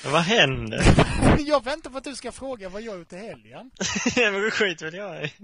Vad händer? Jag väntar på att du ska fråga vad jag gjort i helgen. Ja, men skit väl jag är.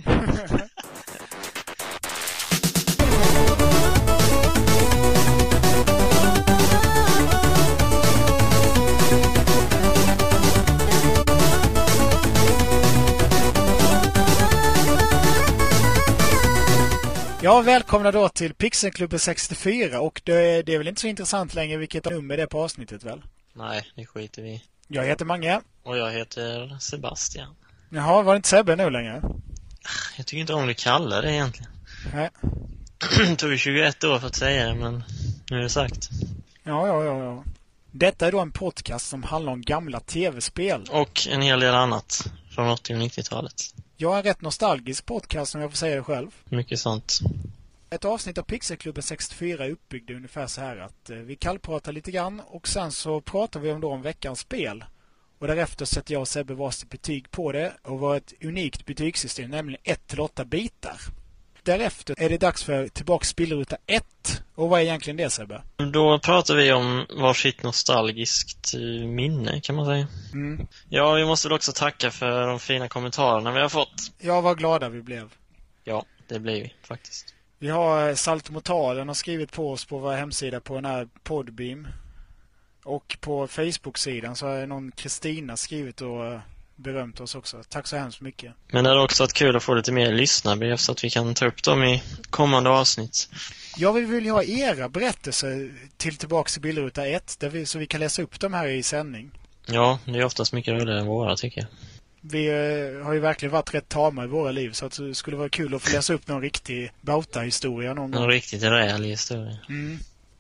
Ja, välkomna då till Pixelklubben 64 och det är väl inte så intressant längre vilket nummer det är på avsnittet väl? Nej, det skiter vi. Jag heter Mange. Och jag heter Sebastian. Jaha, var det inte Sebbe nu längre? Jag tycker inte om det kallar det egentligen. Nej. Det tog 21 år för att säga det, men nu är det sagt. Ja. Detta är då en podcast som handlar om gamla tv-spel. Och en hel del annat från 80- och 90-talet. Jag är en rätt nostalgisk podcast om jag får säga det själv. Mycket sånt. Ett avsnitt av Pixelklubben 64 är uppbyggd ungefär så här att vi kallpratar lite grann och sen så pratar vi om veckans spel. Och därefter sätter jag och Sebbe varsitt betyg på det och var ett unikt betygssystem, nämligen 1-8 bitar. Därefter är det dags för tillbaka spelruta 1. Och vad är egentligen det, Sebbe? Då pratar vi om varsitt nostalgiskt minne, kan man säga. Mm. Ja, vi måste väl också tacka för de fina kommentarerna vi har fått. Ja, vad glada vi blev. Ja, det blir vi faktiskt. Vi har Saltomotalen har skrivit på oss på vår hemsida på den här Podbeam. Och på Facebook-sidan så har någon Kristina skrivit och berömt oss också. Tack så hemskt mycket. Men det är också ett kul att få lite mer lyssnarbrev så att vi kan ta upp dem i kommande avsnitt. Ja, vi vill ju ha era berättelser tillbaka till bildruta 1 så vi kan läsa upp dem här i sändning. Ja, det är oftast mycket roligare än våra, tycker jag. Vi har ju verkligen varit rätt tama i våra liv så att det skulle vara kul att få läsa upp någon riktig Bauta-historia någon gång. En riktigt rejäl historia. Mm.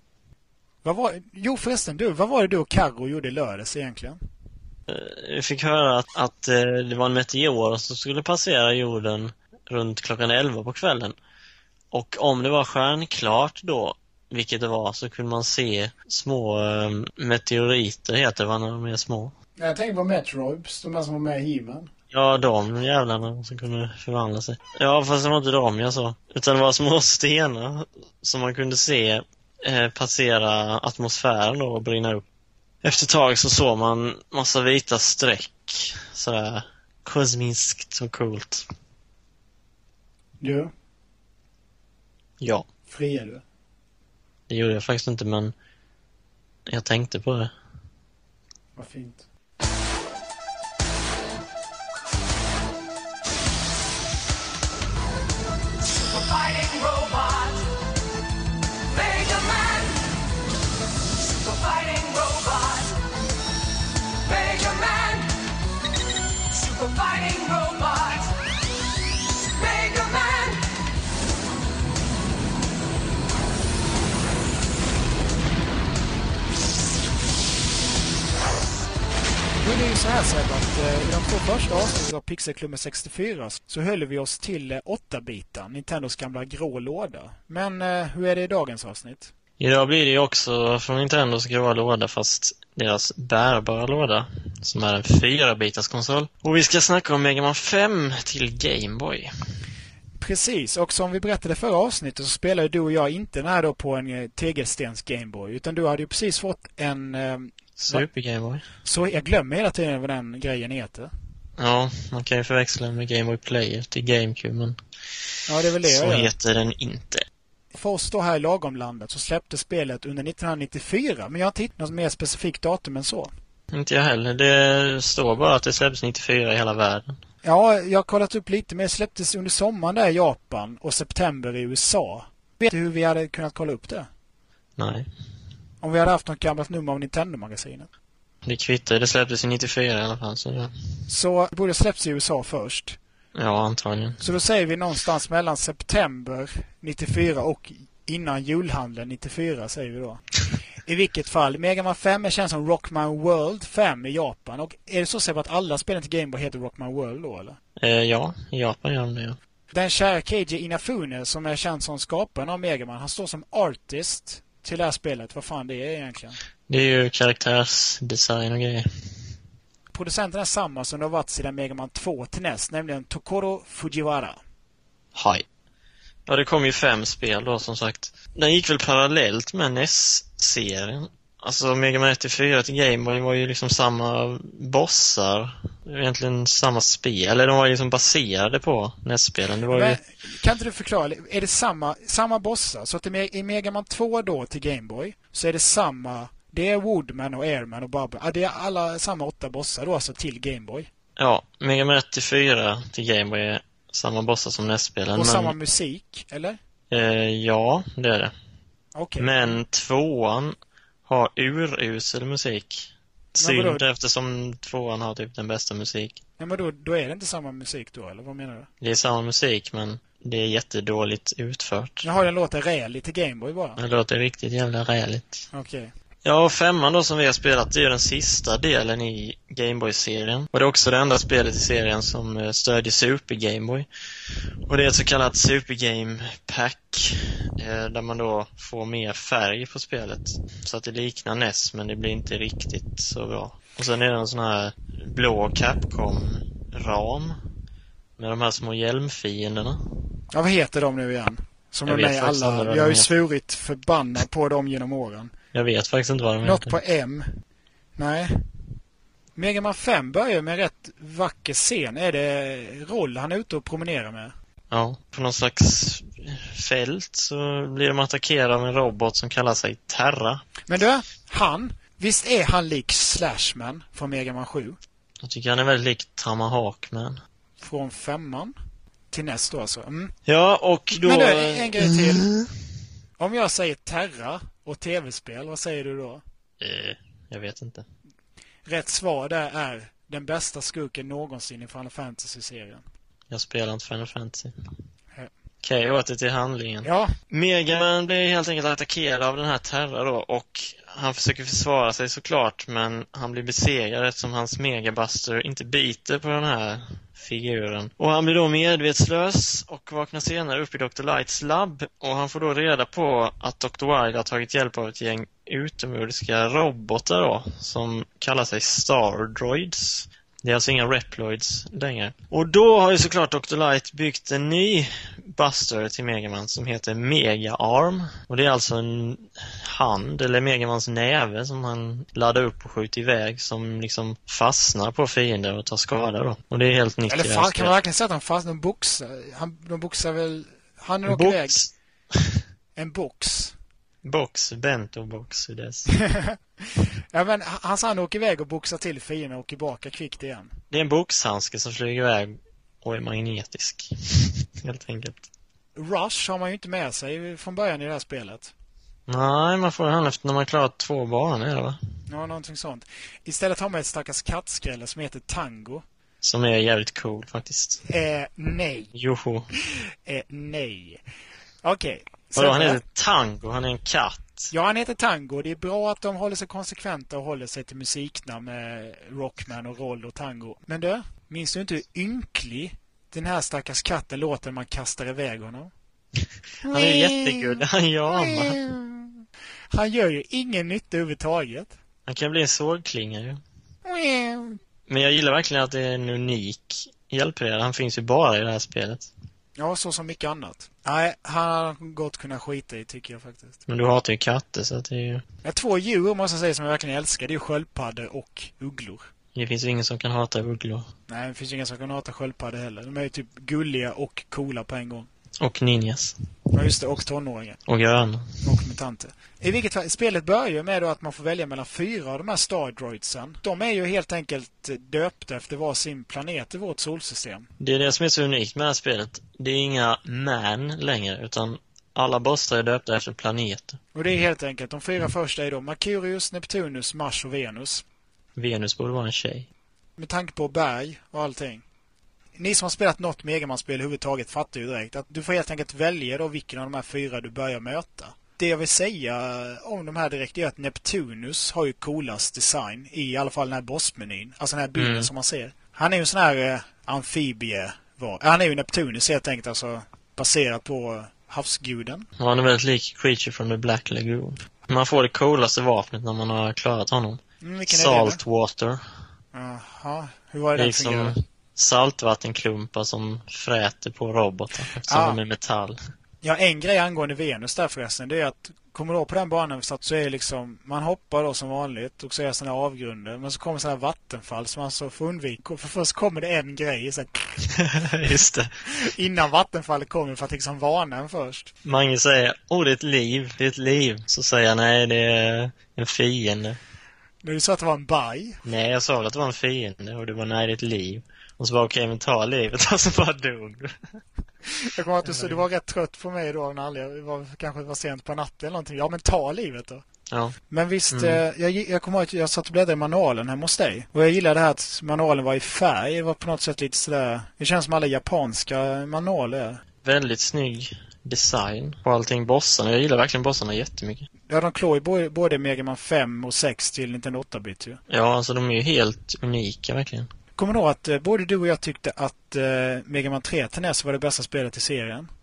Förresten, vad var det du och Karo gjorde i lördags egentligen? Vi fick höra att det var en meteor som skulle passera jorden runt klockan 11 på kvällen. Och om det var stjärnklart då, vilket det var, så kunde man se små meteoriter, heter det, när de är små. Jag tänker på Metroids, de här som var med i He-Man. Ja, de jävlarna som kunde förvandla sig. Ja, fast det var inte de jag sa. Utan det var små stenar som man kunde se passera atmosfären då och brinna upp. Efter ett tag så såg man massa vita streck. Sådär kosmiskt och coolt. Du? Ja. Friar du? Det gjorde jag faktiskt inte, men jag tänkte på det. Vad fint. Fighting robot, Mega Man. Super fighting robot, Mega Man. Super fighting robot, Mega Man. Nu är det ju så här, Sebbe, att i de 2 första avsnitten av Pixelklubben 64 så höll vi oss till 8-bitar, Nintendos gamla grå låda. Men hur är det i dagens avsnitt? Idag blir det ju också från Nintendos grå låda, fast deras bärbara låda, som är en 4-bitars konsol. Och vi ska snacka om Mega Man 5 till Game Boy. Precis, och som vi berättade förra avsnittet så spelade du och jag inte den här då på en tegelstens Game Boy, utan du hade ju precis fått en... Super Game Boy. Så jag glömmer hela tiden vad den grejen heter. Ja, man kan ju förväxla med Game Boy Player till GameCube, men ja, det är väl det så jag gör. heter den inte. För oss då här i lagomlandet så släppte spelet under 1994, men jag har inte hittat något mer specifikt datum än så. Inte jag heller. Det står bara att det släpps 94 i hela världen. Ja, jag har kollat upp lite, men det släpptes under sommaren där i Japan och september i USA. Vet du hur vi hade kunnat kolla upp det? Nej. Om vi hade haft något gammalt nummer av Nintendo-magasinet. Det kvittar, det släpptes i 94 i alla fall. Så det borde släppts i USA först. Ja, antagligen. Så då säger vi någonstans mellan september 94 och innan julhandeln 94, säger vi då. I vilket fall, Mega Man 5 är känd som Rockman World 5 i Japan. Och är det så att alla spelen till Game Boy heter Rockman World då, eller? Ja, i Japan gör de det, ja. Den kära Keiji Inafune, som är känd som skaparen av Mega Man, han står som artist till det här spelet. Vad fan det är egentligen? Det är ju karaktärsdesign och grejer. Producenten är samma som det har varit sedan Mega Man 2 till NES, nämligen Tokoro Fujiwara. Hej. Ja, det kom ju 5 spel då, som sagt. Den gick väl parallellt med NES-serien. Alltså Mega Man 94 till Game Boy var ju liksom samma bossar. Egentligen samma spel. Eller de var ju liksom baserade på NES-spelen. Det var ju... Men, kan inte du förklara, är det samma bossar? Så att i Mega Man 2 då till Game Boy så är det samma, det är Woodman och Airman och Bubba. Det är alla samma 8 bossar då alltså till Game Boy. Ja, Mega Man 94 till Game Boy är samma bossar som NES-spelen. Och samma musik, eller? Ja, det är det. Okay. Men 2an har urusel musik. Synd eftersom 2an har typ den bästa musik. Ja, men då är det inte samma musik då, eller vad menar du? Det är samma musik, men det är jättedåligt utfört. Jag har den låten räligt till Game Boy bara. Det låter riktigt jävla räligt. Okej. Ja, 5an då som vi har spelat, det är den sista delen i Game Boy-serien. Och det är också det enda spelet i serien som stödjer Super Game Boy. Och det är ett så kallat Super Game Pack, där man då får mer färg på spelet. Så att det liknar NES, men det blir inte riktigt så bra. Och sen är det en sån här blå Capcom-ram med de här små hjälmfienderna. Ja, vad heter de nu igen? Som Jag är med i vet faktiskt inte alla. vad Jag har ju de heter. svurit förbannat på dem genom åren. Jag vet faktiskt inte vad de Något heter. på M. Nej. Mega Man 5 börjar med en rätt vacker scen. Är det Roll han är ute och promenerar med? Ja, på någon slags fält så blir de attackerade av en robot som kallar sig Terra. Men visst är han lik Slashman från Mega Man 7? Jag tycker han är väldigt lik Tomahawkman. Från 5an till NES då alltså. Mm. Ja, och då... Men då, en grej till. Om jag säger Terra och tv-spel, vad säger du då? Jag vet inte. Rätt svar där är den bästa skurken någonsin i Final Fantasy-serien. Jag spelar inte Final Fantasy. Ja. Okej, åter till handlingen. Ja, Mega Man blir helt enkelt attackerad av den här Terra då, och han försöker försvara sig såklart, men han blir besegrad eftersom hans Megabuster inte biter på den här figuren. Och han blir då medvetslös och vaknar senare upp i Dr. Lights labb, och han får då reda på att Dr. Wily har tagit hjälp av ett gäng utomjordiska robotar då, som kallar sig Stardroids. Det är alltså inga Reploids längre. Och då har ju såklart Dr. Light byggt en ny Buster till Mega Man som heter Mega Arm. Och det är alltså en hand, eller Mega Mans näve, som han laddar upp och skjuter iväg, som liksom fastnar på fiender och tar skada då. Och det är helt nytt. eller fan, kan man verkligen säga att han fast de boxar väl... Han åker iväg. En box. Box, bento box, dess. Ja, men han åker iväg och boxar till fienden och åker tillbaka kvickt igen. Det är en boxhandske som flyger iväg och är magnetisk. Helt enkelt. Rush har man ju inte med sig från början i det här spelet. Nej, man får han efter när man klarat 2 banor, är det va? Ja, någonting sånt. Istället har man ett stackars kattskrälle som heter Tango. Som är jävligt cool faktiskt. Nej. Joho. Nej. Okej. Vadå, han heter Tango, han är en katt. Ja, han heter Tango. Det är bra att de håller sig konsekventa och håller sig till musiknamn med Rockman och Roll och Tango. Men du, minns du inte hur ynklig den här stackars katten låter när man kastar iväg honom? Han är jättegullig, han jamar. Han gör ju ingen nytta överhuvudtaget. Han kan bli en sågklinga ju. Men jag gillar verkligen att det är en unik hjälpreda. Han finns ju bara i det här spelet. Ja, så som mycket annat. Nej, han har gott kunnat skita i, tycker jag faktiskt. Men du hatar ju katter, så att det är ju... Ja, 2 djur måste jag säga som jag verkligen älskar. Det är sköldpaddor och ugglor. Det finns ju ingen som kan hata ugglor. Nej, det finns ju ingen som kan hata sköldpaddor heller. De är ju typ gulliga och coola på en gång. Och ninjas. Ja, just det. Och tonåringar. Och gröna. Och mutanter. I vilket fall, spelet börjar med då att man får välja mellan 4 av de här Stardroidsen. De är ju helt enkelt döpta efter var sin planet i vårt solsystem. Det är det som är så unikt med det här spelet. Det är inga man längre, utan alla bossar är döpta efter planeter. Och det är helt enkelt, de 4 första är då Merkurius, Neptunus, Mars och Venus. Venus borde vara en tjej. Med tanke på berg och allting. Ni som har spelat något Mega Man-spel överhuvudtaget fattar ju direkt att du får helt enkelt välja då vilken av de här 4 du börjar möta. Det jag vill säga om de här direkt är att Neptunus har ju coolast design i alla fall den här bossmenyn. Alltså den här bilden som man ser. Han är ju en sån här amfibie. Han är ju Neptunus helt enkelt, alltså baserat på havsguden. Han är väldigt lik Creature from the Black Lagoon. Man får det coolaste vapnet när man har klarat honom. Saltwater. Jaha, hur var det liksom fungerade? Saltvattenklumpar som fräter på robotar eftersom de är metall. Ja, en grej angående Venus där förresten, det är att kommer du på den banan så är det liksom, man hoppar då som vanligt och så är det sådana avgrunder, men så kommer sådana vattenfall som man så får undvika. För först kommer det en grej så här, Just det. innan vattenfallet kommer för att liksom varna en först. Mange säger, det är ett liv, det är ett liv. Så säger jag, nej, det är en fiende. Men du sa att det var en baj. Nej, jag sa väl att det var en fiende och det var, nej, det är ett liv. Och så bara, okej, men ta livet, och så bara dog. Jag kommer att du var rätt trött på mig då när kanske var sent på natten eller någonting. Ja, men ta livet då. Ja. Men visst, jag kommer ihåg att jag satt och bläddrade i manualen hemma hos dig. Och jag gillade det här att manualen var i färg. Det var på något sätt lite sådär, det känns som alla japanska manualer. Väldigt snygg design på allting bossarna. Jag gillar verkligen bossarna jättemycket. Ja, de klår ju både Mega Man 5 och 6 till Nintendo 8-bit ju. Ja, alltså de är ju helt unika verkligen. Kommer du ihåg att både du och jag tyckte att Mega Man 3 till NES var det bästa spelet i serien?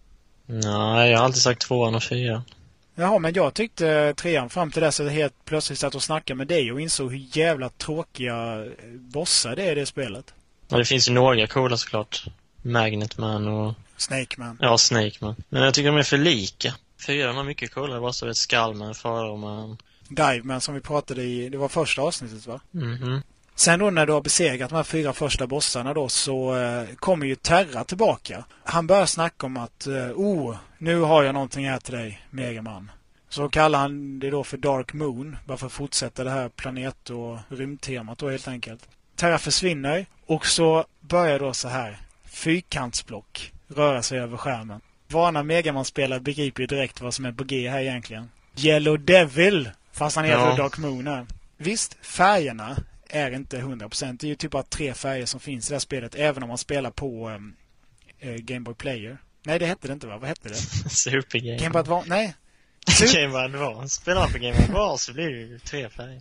Nej, jag har alltid sagt 2 och 4. Jaha, men jag tyckte 3 fram till dess att jag helt plötsligt satt och snackade med dig och insåg hur jävla tråkiga bossar det är i det spelet. Ja, det finns ju några coola såklart. Magnet Man och... Snake Man. Ja, Snake Man. Men jag tycker de är för lika. 4 har mycket coolare bossar. Skullman, Pharaohman. Dive Man som vi pratade i, det var första avsnittet va? Mhm. Sen då när du har besegrat de här 4 första bossarna då så kommer ju Terra tillbaka. Han börjar snacka om att nu har jag någonting här till dig, Mega Man. Så kallar han det då för Dark Moon, bara för att fortsätta det här planet- och rymdtemat då helt enkelt. Terra försvinner och så börjar då så här fyrkantsblock röra sig över skärmen. Vana Mega Man-spelare begriper ju direkt vad som är på G här egentligen. Yellow Devil, fast han heter Dark Moon här. Visst, färgerna är inte 100%. Det är ju typ bara 3 färger som finns i det här spelet, även om man spelar på Game Boy Player. Nej, det hette det inte va? Vad hette det? Super Game. Game Boy Advance? Nej. Game Boy Advance. Spelar man på Game Boy Advance så blir det ju 3 färger.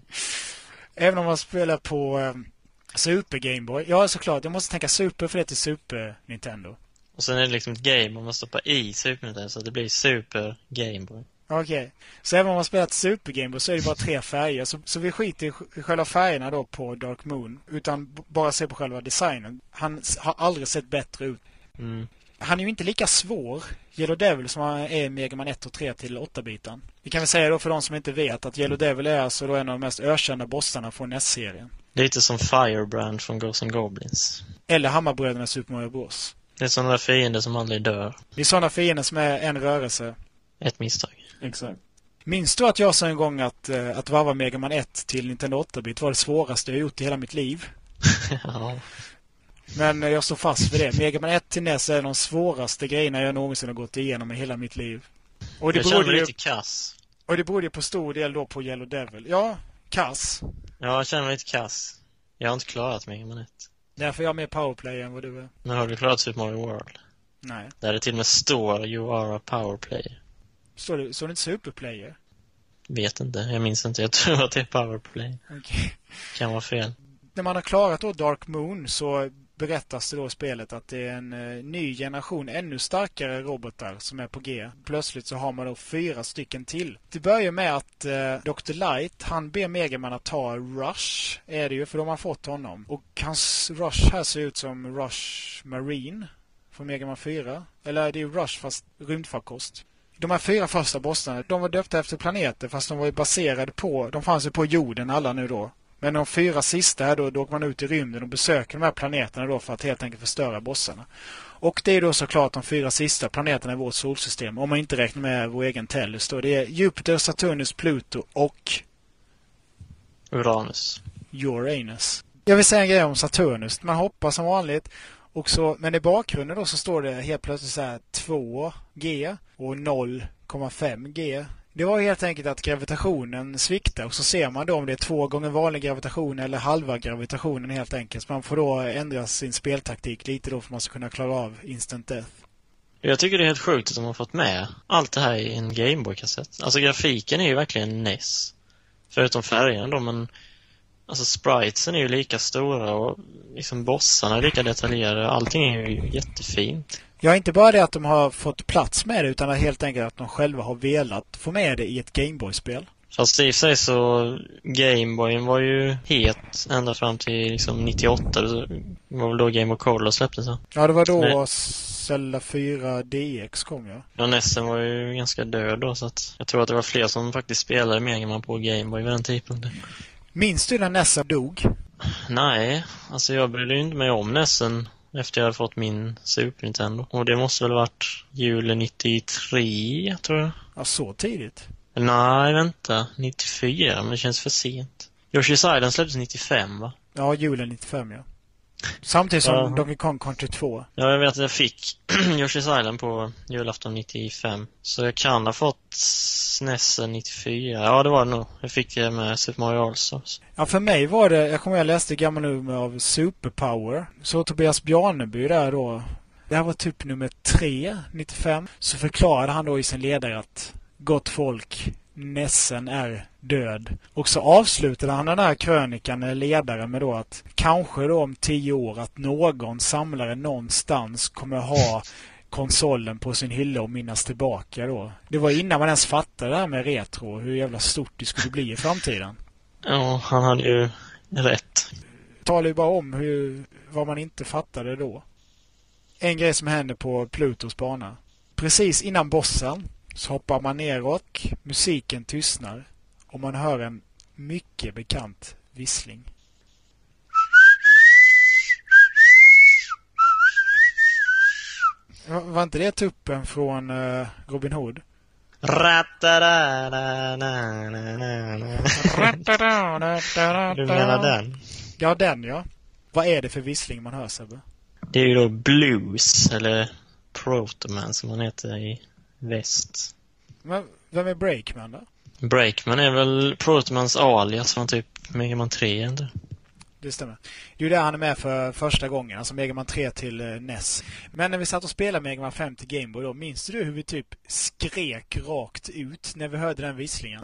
Även om man spelar på Super Game Boy. Ja, såklart. Jag måste tänka Super för det är Super Nintendo. Och sen är det liksom ett game om man stoppar i Super Nintendo så att det blir Super Game Boy. Okej. Så även om man spelar ett Super Game Boy så är det bara 3 färger. Så vi skiter i själva färgerna då på Dark Moon. Utan bara se på själva designen. Han har aldrig sett bättre ut. Mm. Han är ju inte lika svår, Yellow Devil, som han är i Mega Man 1 och 3 till 8-bitan. Vi kan väl säga då för de som inte vet att Yellow Devil är alltså då en av de mest ökända bossarna från NES-serien. Lite som Firebrand från Ghosts and Goblins. Eller Hammarbröderna i Super Mario Bros. Det är sådana där fiender som aldrig dör. Det är sådana fiender som är en rörelse. Ett misstag. Exakt. Minns du att jag sa en gång att varva Mega Man 1 till Nintendo 8-bit var det svåraste jag gjort i hela mitt liv? Ja. Men jag står fast vid det. Mega Man 1 till NES är de svåraste grejerna jag någonsin har gått igenom i hela mitt liv. Och det Jag känner mig berodde lite kass. och det berodde på stor del då på Yellow Devil. Ja, kass. Ja, jag känner mig lite kass. Jag har inte klarat Mega Man 1. Därför är jag mer powerplay än vad du är. Men har du klarat Super Mario World? Nej. Där det till och med står You are a power player. Står det inte superplayer? Vet inte, jag minns inte. Jag tror att det är power play. Okej. Kan vara fel. När man har klarat då Dark Moon så berättas det då i spelet att det är en ny generation, ännu starkare robotar som är på G. Plötsligt så har man då 4 stycken till. Det börjar med att Dr. Light, han ber Mega Man att ta Rush, är det ju, för de har fått honom. Och hans Rush här ser ut som Rush Marine från Mega Man 4. Eller det är ju Rush fast rymdfarkost. De här 4 första bossarna, de var döpta efter planeter fast de var ju baserade på, de fanns ju på jorden alla nu då. Men de 4 sista här då åker man ut i rymden och besöker de här planeterna då för att helt enkelt förstöra bossarna. Och det är då såklart de 4 sista planeterna i vårt solsystem, om man inte räknar med vår egen Tellus då. Det är Jupiter, Saturnus, Pluto och Uranus. Uranus. Jag vill säga en grej om Saturnus. Man hoppar som vanligt. Och så, men i bakgrunden då så står det helt plötsligt så här 2G och 0,5G. Det var helt enkelt att gravitationen sviktar och så ser man då om det är 2 gånger vanlig gravitation eller halva gravitationen helt enkelt. Så man får då ändra sin speltaktik lite då för att man ska kunna klara av instant death. Jag tycker det är helt sjukt att de har fått med allt det här i en Gameboy-kassett. Alltså grafiken är ju verkligen NES. Förutom färgerna då, men alltså spritesen är ju lika stora och liksom bossarna är lika detaljerade. Allting är ju jättefint. Ja, inte bara det att de har fått plats med det utan att helt enkelt att de själva har velat få med det i ett Gameboy-spel. Fast i och för sig så Gameboyen var ju het ända fram till liksom 98. Det var väl då Game Boy Color släpptes. Så. Ja, det var då Zelda 4 DX kom, ja. Ja, Nessen var ju ganska död då, så att jag tror att det var fler som faktiskt spelade Mega Man på Gameboy vid den tidpunkten. Minns du när Nessen dog? Nej, alltså jag brydde inte mig om Nessen efter jag hade fått min Super Nintendo. Och det måste väl varit julen 93, tror jag. Ja, så tidigt. Nej, vänta. 94, men det känns för sent. Yoshi's Island släpptes 95, va? Ja, julen 95, ja. Samtidigt som Donkey Kong Country 2. Ja, jag vet att jag fick Yoshi's Island på julafton 95. Så jag kan ha fått Nessen 94. Ja, det var det nog. Jag fick det med Super Mario All-Stars. Ja, för mig var det... Jag kommer jag läste gamla nummer av Superpower. Så Tobias Bjarneby där då. Det här var typ nummer 3, 95. Så förklarade han då i sin ledare att gott folk, Nessen är död. Och så avslutade han den här krönikan eller ledaren med då att kanske då om 10 år att någon samlare någonstans kommer ha konsolen på sin hylla och minnas tillbaka då. Det var innan man ens fattade det här med retro, hur jävla stort det skulle bli i framtiden. Ja, han hade ju rätt. Talar ju bara om vad man inte fattade då. En grej som hände på Plutos bana. Precis innan bossen så hoppar man ner och musiken tystnar och man hör en mycket bekant vissling. Var inte det tuppen från Robin Hood? Du menar den? Ja, den, ja. Vad är det för vissling man hör, Sebbe? Det är ju då Blues, eller Protoman som han heter i väst. Men vem är Breakman då? Breakman är väl Protomans alias från typ Mega Man 3, inte? Det stämmer. Det är ju där han är med för första gången, alltså Mega Man 3 till NES. Men när vi satt och spelade Mega Man 5 till Game Boy då, minns du hur vi typ skrek rakt ut när vi hörde den visslingen?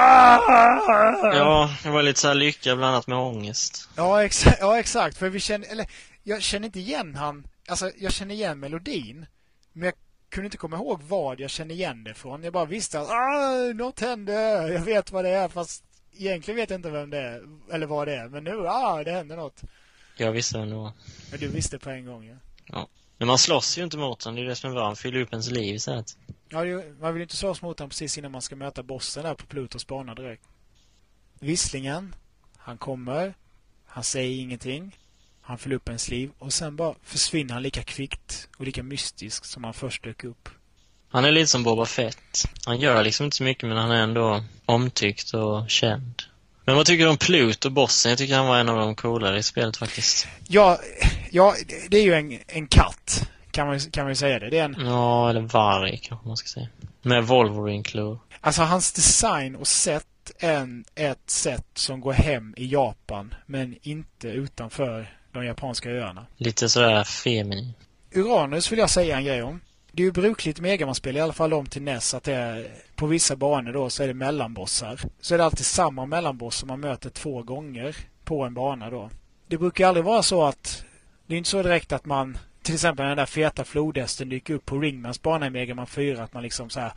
Ja, det var lite så här lycka blandat med ångest. Ja, exakt. För jag känner inte igen alltså jag känner igen melodin, men jag kunde inte komma ihåg vad jag kände igen det från. Jag bara visste att något hände. Jag vet vad det är, fast egentligen vet jag inte vem det är eller vad det är. Men nu, det hände något. Jag visste vem det var. Ja, du visste på en gång, ja. Ja. Men man slåss ju inte mot den, det är det som är bra. Han fyller upp ens liv så att. Ja, man vill inte slåss mot den precis innan man ska möta bossen där på Plutos bana direkt. Visslingen, han kommer, han säger ingenting. Han fyller upp ens liv och sen bara försvinner han lika kvickt och lika mystiskt som han först dök upp. Han är lite som Boba Fett. Han gör liksom inte så mycket, men han är ändå omtyckt och känd. Men vad tycker du om Pluto, bossen? Jag tycker han var en av de coolare i spelet faktiskt. Ja, det är ju en katt. Kan man säga det. Det är en... Ja, eller varg kanske man ska säga. Med Wolverine-klor. Alltså hans design och sätt är ett sätt som går hem i Japan, men inte utanför de japanska öarna. Lite sådär feminin. Uranus vill jag säga en grej om. Det är ju brukligt Megaman-spel, i alla fall om till NES, att det är, på vissa banor då så är det mellanbossar. Så är det alltid samma mellanboss som man möter 2 gånger på en bana då. Det brukar aldrig vara så att, det är inte så direkt att man, till exempel när den där feta flodhästen dyker upp på Ringmans bana i Megaman 4, att man liksom så här: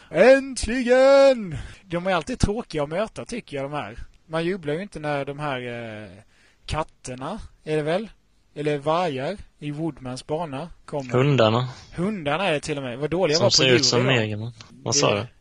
äntligen! De är alltid tråkiga att möta, tycker jag, de här. Man jublar ju inte när de här katterna, är det väl? Eller vargar i Woodmans bana kommer. Hundarna är det till och med. Vad dåliga var på djur. Som ser ut som Megaman. Vad sa du?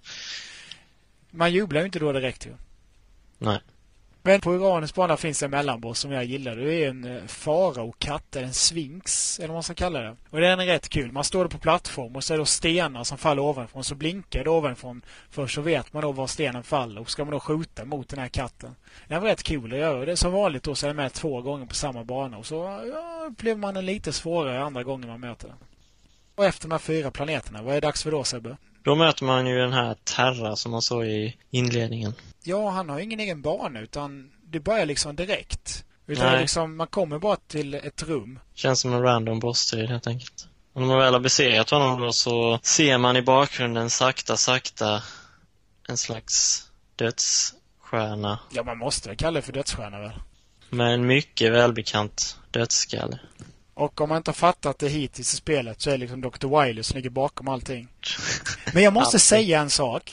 Man jublar ju inte då direkt ju. Nej. Men på Uranus bana finns det en mellanboss som jag gillar. Det är en faraokatt, eller en sphinx, eller vad man ska kalla det. Och den är rätt kul. Man står på plattform och så är det stenar som faller ovanifrån. Så blinkar det ovanifrån. Först så vet man då var stenen faller. Och ska man då skjuta mot den här katten. Den var rätt kul att göra. Och det är som vanligt då, så är det med 2 gånger på samma bana. Och så upplever man en lite svårare andra gången man möter den. Och efter de här 4 planeterna, vad är det dags för då, Sebbe? Då möter man ju den här Terra som man såg i inledningen. Ja, han har ingen egen bana, utan det börjar liksom direkt. Utan liksom, man kommer bara till ett rum. Känns som en random boss-strid helt enkelt. Och när man väl har besegrat honom då, så ser man i bakgrunden sakta en slags dödsstjärna. Ja, man måste väl kalla det för dödsstjärna väl? Med en mycket välbekant dödsskalle. Och om man inte har fattat det hittills i spelet så är det liksom Dr. Wily som ligger bakom allting. Men jag måste säga en sak.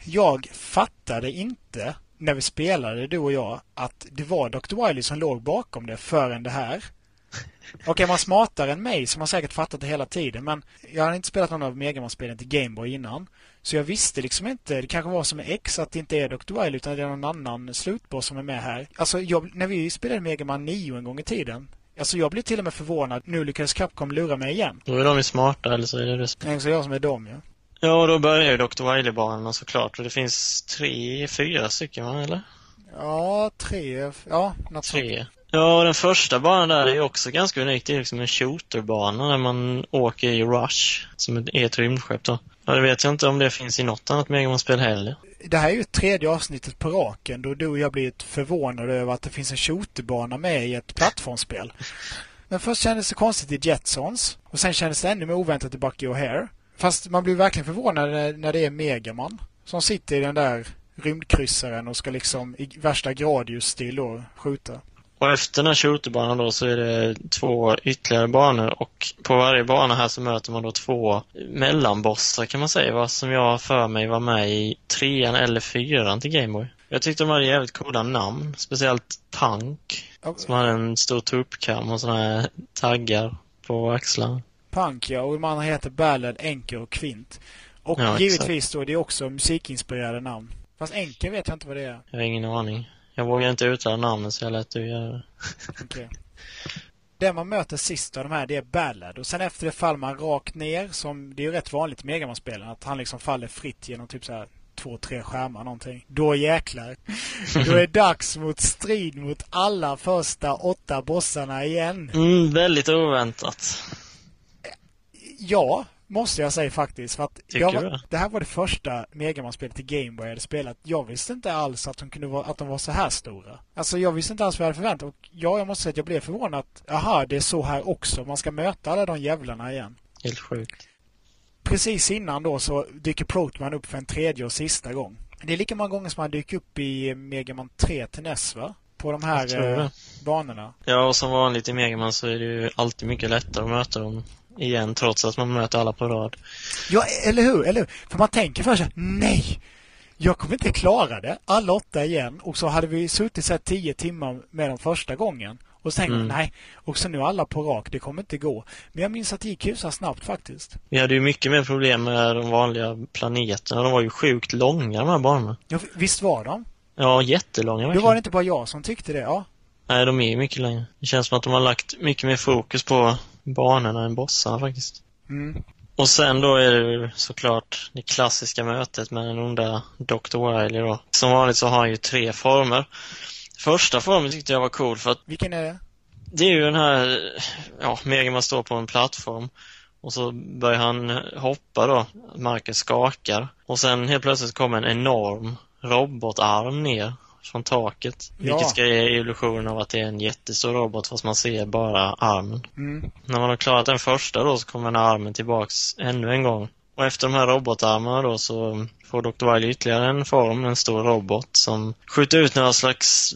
Jag fattade inte när vi spelade, du och jag, att det var Dr. Wily som låg bakom det förrän det här. Okej, man smartare än mig som har säkert fattat det hela tiden, men jag har inte spelat någon av Mega Man-spelen till Game Boy innan. Så jag visste liksom inte, det kanske var som med X att det inte är Dr. Wily utan det är någon annan slutboss som är med här. Alltså, när vi spelade Mega Man 9 en gång i tiden, alltså jag blev till och med förvånad. Nu lyckades Capcom lura mig igen. Då är de ju smarta, eller så är det Nej, så jag som är dom, ja. Ja, och då börjar ju Dr. Wily-banorna såklart. Och det finns 4 stycken, va, eller? Ja, 3. Ja, något 3. sånt. Ja, och den första banan där är ju också ganska unik. Det är liksom en shooterbana där man åker i Rush, som är ett rymdskepp då. Ja, det vet jag inte om det finns i något annat Mega Man-spel heller. Det här är ju 3:e avsnittet på raken då du och jag blivit förvånade över att det finns en shooterbana med i ett plattformsspel. Men först kändes det konstigt i Jetsons och sen kändes det ännu mer oväntat i Bucky O'Hare. Fast man blir verkligen förvånad när det är Mega Man som sitter i den där rymdkryssaren och ska liksom i värsta Gradius-stil då skjuta. Och efter den här shooterbanan då så är det 2 ytterligare banor och på varje bana här så möter man då 2 mellanbossar kan man säga, vad som jag för mig var med i 3:an eller 4:an till Game Boy. Jag tyckte de hade jävligt coola namn, speciellt Punk som hade en stor tuppkam och såna här taggar på axlarna. Punk, ja, och man heter Ballad, Enke och Kvint. Och ja, givetvis då det är också musikinspirerade namn. Fast Enke vet jag inte vad det är. Jag har ingen aning. Jag vågar inte uttala namnen så jag lät du göra det. Okay. Det man möter sist av de här, det är Ballad. Och sen efter det faller man rakt ner, som det är ju rätt vanligt i Mega Man-spelen, att han liksom faller fritt genom typ så här 2-3 skärmar någonting. Då jäklar. Då är det dags mot strid mot alla första 8 bossarna igen. Väldigt oväntat. Ja, måste jag säga faktiskt. För att det här var det första Mega Man-spelet till Game Boy jag hade spelat. Jag visste inte alls att de var så här stora. Alltså jag visste inte alls vad jag hade förväntat. Och jag måste säga att jag blev förvånad att aha, det är så här också. Man ska möta alla de jävlarna igen. Helt sjukt. Precis innan då så dyker Proteman upp för en 3:e och sista gång. Det är lika många gånger som han dyker upp i Mega Man 3 till NES, va? På de här banorna. Ja, och som vanligt i Mega Man så är det ju alltid mycket lättare att möta dem igen trots att man möter alla på rad. Ja, eller hur? För man tänker för sig, nej! Jag kommer inte klara det. Alla 8 igen. Och så hade vi suttit så här 10 timmar med dem första gången. Och så tänkte man, nej. Och så nu alla på rak, det kommer inte gå. Men jag minns att det gick så snabbt faktiskt. Vi hade ju mycket mer problem med de vanliga planeterna. De var ju sjukt långa, de här banorna. Ja, visst var de? Ja, jättelånga verkligen. Då var det inte bara jag som tyckte det, ja. Nej, de är ju mycket längre. Det känns som att de har lagt mycket mer fokus på banorna än bossarna faktiskt. Mm. Och sen då är det ju såklart det klassiska mötet med den onda Dr. Wily då. Som vanligt så har han ju 3 former. Första formen tyckte jag var cool för att... Vilken är det? Det är ju den här... Ja, Mega Man står på en plattform. Och så börjar han hoppa då. Marken skakar. Och sen helt plötsligt kommer en enorm robotarm ner från taket. Ja. Vilket ska ge illusionen av att det är en jättestor robot fast man ser bara armen. Mm. När man har klarat den första då så kommer den här armen tillbaks ännu en gång. Och efter de här robotarmarna då så får Dr. Wily ytterligare en form, en stor robot som skjuter ut några slags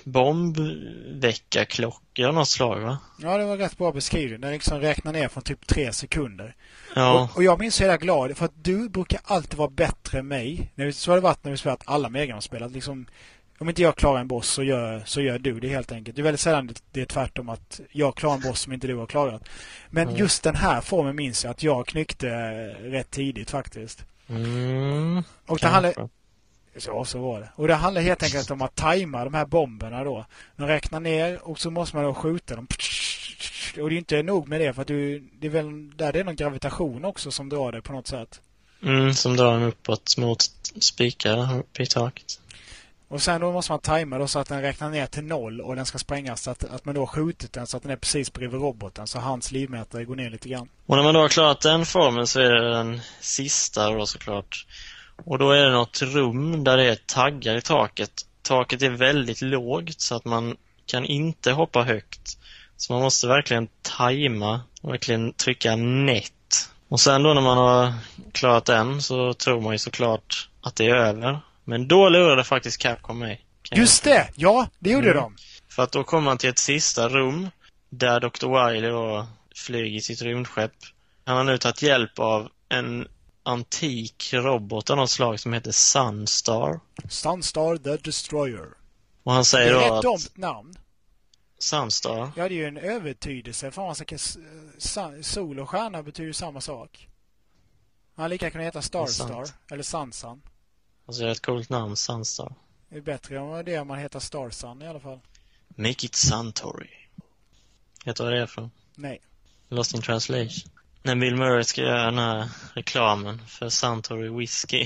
bombväckarklockor av något slag, va? Ja, det var rätt bra beskrivet. Den liksom räknar ner från typ 3 sekunder. Ja. Och jag minns så är jag glad för att du brukar alltid vara bättre än mig. Så har det varit när vi spelat alla Mega Man-spel. Liksom, om inte jag klarar en boss så gör du det helt enkelt. Det är väldigt sällan det är tvärtom att jag klarar en boss som inte du har klarat. Men just den här formen minns jag att jag knyckte rätt tidigt faktiskt. Och det handlar... Så var det. Och det handlar helt enkelt om att tajma de här bomberna då. De räknar ner och så måste man då skjuta dem. Och det är inte nog med det för att det är väl där det är någon gravitation också som drar det på något sätt. Som drar den uppåt mot spikar upp i taket. Och sen då måste man tajma då så att den räknar ner till 0 och den ska sprängas så att man då har skjutit den så att den är precis bredvid roboten så hans livmätare går ner lite grann. Och när man då har klarat den formen så är det den sista då såklart. Och då är det något rum där det är taggar i taket. Taket är väldigt lågt så att man kan inte hoppa högt. Så man måste verkligen tajma och verkligen trycka nätt. Och sen då när man har klarat den så tror man ju såklart att det är över. Men då lurade faktiskt Capcom mig. Just det! Ja, det gjorde de. För att då kommer man till ett sista rum där Dr. Wily då flyger sitt rymdskepp. Han har nu tagit hjälp av en antik robot av något slag som heter Sunstar. Sunstar the Destroyer. Och han Det säger är då ett att dumt namn. Sunstar, Ja, det är ju en övertydelse. Fan, sol och stjärna betyder ju samma sak. Han lika kunna heta Starstar eller Sunsun. alltså det är ett coolt namn, Sunstar. Det är bättre än det om man heter Starsun i alla fall. Make it Suntory. Vet du vad det är för? Nej. Lost in translation. När Bill Murray ska göra den här reklamen för Suntory Whiskey.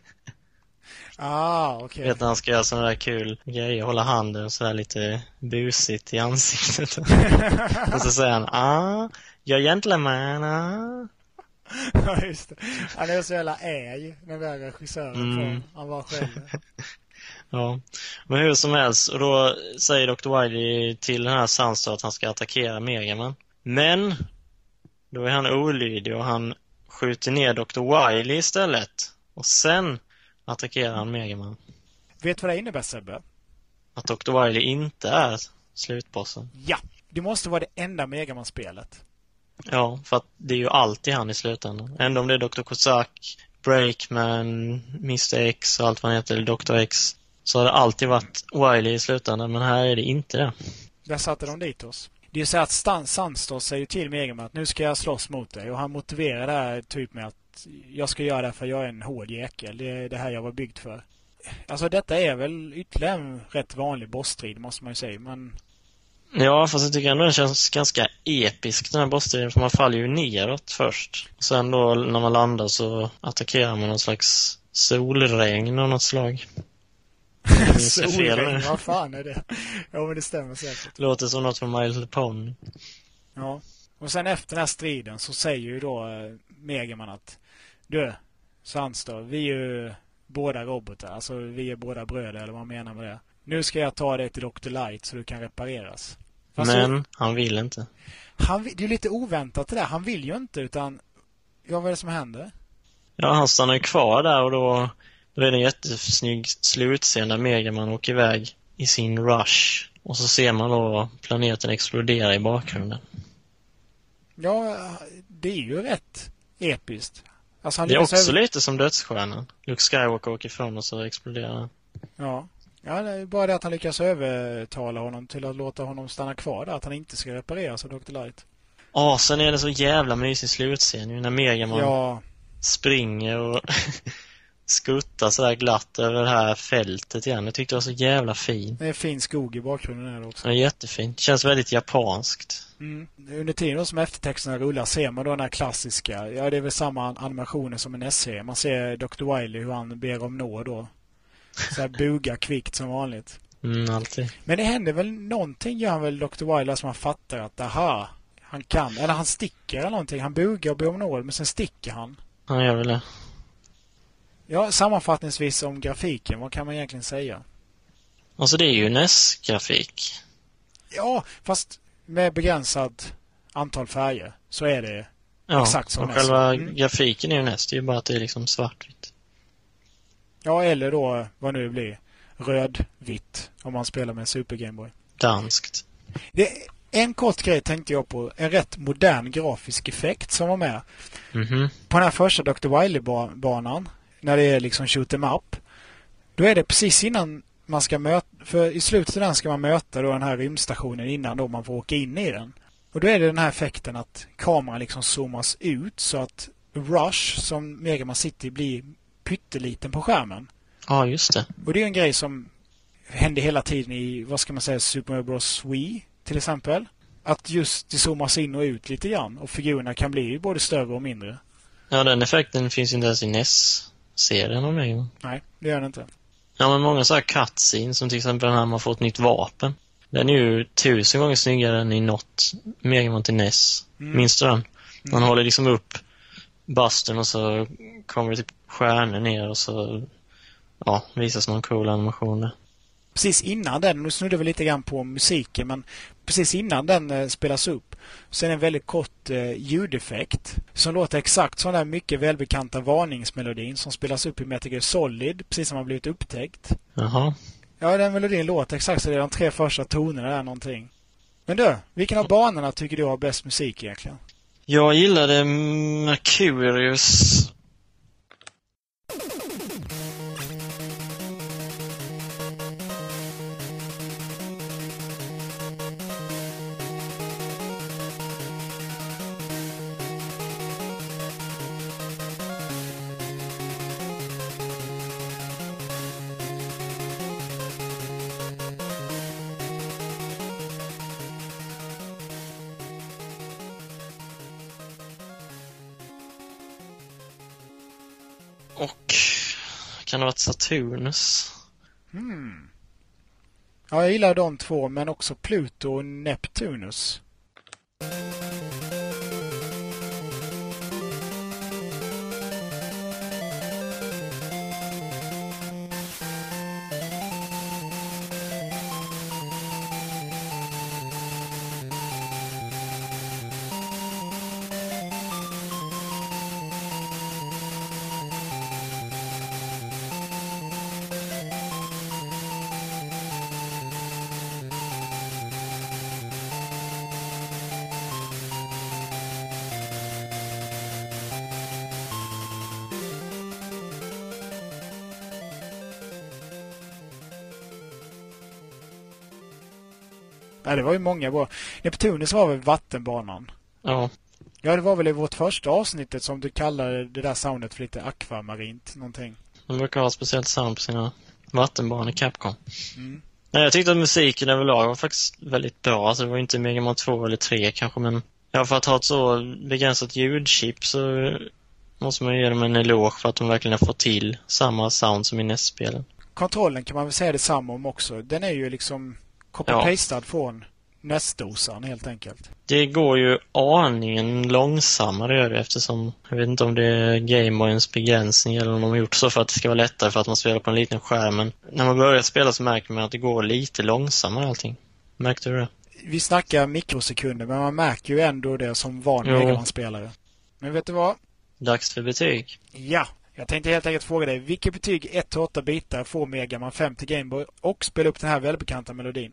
Okej. Vet du, han ska göra sådana där kul grejer, hålla handen så här lite busigt i ansiktet. Och så säger han, you're gentleman, Ja, just det. Han är så jävla äg, den där regissören. Han var själv. Ja, men hur som helst. Och då säger Dr. Wily till den här Sunstar att han ska attackera Megaman. Men då är han olydig och han skjuter ner Dr. Wily istället. Och sen attackerar han Megaman. Vet du vad det innebär, Sebbe? Att Dr. Wily inte är slutbossen. Ja, det måste vara det enda Megaman-spelet. Ja, för att det är ju alltid han i slutändan. Ändå om det är Dr. Kozak, Breakman, Mr. X och allt vad han heter, eller Dr. X, så har det alltid varit Wily i slutändan, men här är det inte det. Där satte de dit oss. Det är ju så att Sunstar säger till Megaman att nu ska jag slåss mot dig. Och han motiverar det här typ med att jag ska göra det för jag är en hård jäkel. Det är det här jag var byggd för. Alltså detta är väl ytterligare en rätt vanlig bossstrid, måste man ju säga, men... Ja, fast jag tycker ändå den känns ganska episk, den här bossstriden, för man faller ju neråt först. Och sen då när man landar så attackerar man någon slags solregn av något slag. Solregn, vad fan är det? Ja, men det stämmer säkert. Låter som något från My Little Pony. Ja, och sen efter den här striden så säger ju då Megaman att du, Sunstar, vi är ju båda robotar, alltså vi är båda bröder, eller vad man menar med det. Nu ska jag ta dig till Dr. Light så du kan repareras. Fast men han vill inte. Det är lite oväntat det där. Han vill ju inte, utan... Ja, vad är det som händer? Ja, han stannar ju kvar där och då är det en jättesnygg slutscen där Megaman åker iväg i sin rush. Och så ser man då planeten explodera i bakgrunden. Ja, det är ju rätt episkt. Alltså, det är också lite som Dödsstjärnan. Luke Skywalker åker ifrån och så exploderar han. Ja. Ja, det är bara det att han lyckas övertala honom till att låta honom stanna kvar där. Att han inte ska repareras av Dr. Light. Sen är det så jävla mysig slutscen ju när Megaman springer och skuttar så där glatt över det här fältet igen. Jag tyckte det var så jävla fint. Det är fin skog i bakgrunden här också. Det är jättefint. Det känns väldigt japanskt. Under tiden som eftertexterna rullar ser man då den här klassiska, ja det är väl samma animationer som en SE. Man ser Dr. Wily hur han ber om nåd då. Så här buga kvickt som vanligt. Alltid. Men det händer väl någonting, gör han väl Dr. Wily, som han fattar att han kan, eller han sticker eller någonting. Han bugar och ber om nåd, men sen sticker han. Han gör väl det. Ja, sammanfattningsvis om grafiken, vad kan man egentligen säga? Alltså det är ju NES-grafik. Ja, fast med begränsat antal färger så är det exakt som och NES. själva grafiken är ju NES, det är ju bara att det är liksom svartvitt. Ja, eller då vad nu blir röd-vitt om man spelar med Super Game Boy. Danskt. En kort grej tänkte jag på, en rätt modern grafisk effekt som var med. På den här första Dr. Wily-banan, när det är liksom shoot 'em up, då är det precis innan man ska möta, för i slutet av den ska man möta då den här rymdstationen innan då man får åka in i den. Och då är det den här effekten att kameran liksom zoomas ut så att Rush som Megaman City blir pytteliten på skärmen. Ja, just det. Och det är en grej som händer hela tiden i, vad ska man säga, Super Mario Bros. Wii till exempel. Att just det zoomas in och ut lite grann och figurerna kan bli både större och mindre. Ja, den effekten finns inte ens i NES-serien av Megaman. Nej, det gör den inte. Ja, men många så här cutscenes, som till exempel den här man får ett nytt vapen. Den är ju 1000 gånger snyggare än i något Megaman till NES. Minns du den? Man håller liksom upp bastun och så kommer det typ stjärnor ner och så visas någon cool animation där. Precis innan den, nu snuddar vi lite grann på musiken, men precis innan den spelas upp så är det en väldigt kort ljudeffekt som låter exakt som den där mycket välbekanta varningsmelodin som spelas upp i Metal Gear Solid, precis som har blivit upptäckt. Jaha. Ja, den melodin låter exakt så det är de 3 första tonerna där någonting. Men du, vilken av banorna tycker du har bäst musik egentligen? Jag gillade Mercurius Kan det ha varit Saturnus? Ja, jag gillar de två, men också Pluto och Neptunus. Ja, det var ju många bra. Neptunus var väl vattenbanan? Ja. Ja, det var väl i vårt första avsnittet som du kallade det där soundet för lite akvamarint, någonting. De brukar ha ett speciellt sound på sina vattenbanor i Capcom. Mm. Nej, jag tyckte att musiken överlag var faktiskt väldigt bra. Alltså, det var inte Mega Man 2 eller 3 kanske, men ja, för att ha ett så begränsat ljudchip så måste man ge dem en eloge för att de verkligen har fått till samma sound som i NES-spelen. Kontrollen kan man väl säga detsamma om också. Den är ju liksom copy-pastad från NES-dosan helt enkelt. Det går ju aningen långsammare eftersom, jag vet inte om det är Gameboyens begränsning eller om de har gjort så för att det ska vara lättare för att man spelar på en liten skärm. Men när man börjar spela så märker man att det går lite långsammare allting. Märkte du det? Vi snackar mikrosekunder, men man märker ju ändå det som van Mega Man-spelare. Men vet du vad? Dags för betyg. Ja, jag tänkte helt enkelt fråga dig. Vilket betyg 1-8 bitar får Mega Man 5 till Gameboy och spela upp den här välbekanta melodin?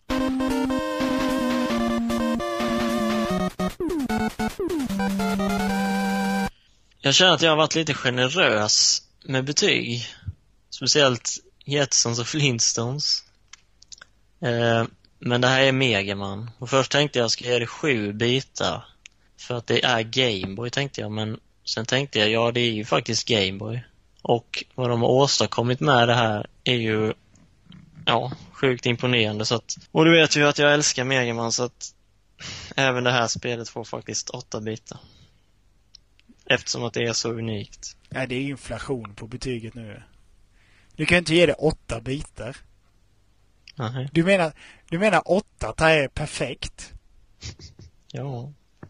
Jag känner att jag har varit lite generös med betyg. Speciellt Jetsons och Flintstones. Men det här är Mega Man. Och först tänkte jag ska ge det 7 bitar. För att det är Gameboy tänkte jag. Men sen tänkte jag, ja det är ju faktiskt Gameboy. Och vad de har åstadkommit med det här är ju sjukt imponerande. Så att, och du vet ju att jag älskar Mega Man, så att även det här spelet får faktiskt 8 bitar. Eftersom att det är så unikt. Nej, det är inflation på betyget nu. Du kan inte ge det 8 bitar. Nej. Du menar 8 att det här är perfekt? Ja.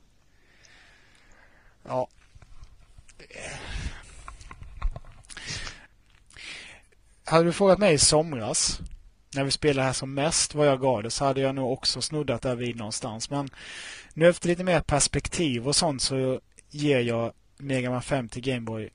Ja. Hade du frågat mig i somras när vi spelade här som mest vad jag gav det, så hade jag nog också snuddat där vid någonstans. Men nu efter lite mer perspektiv och sånt så ger jag Mega Man 5 till Gameboy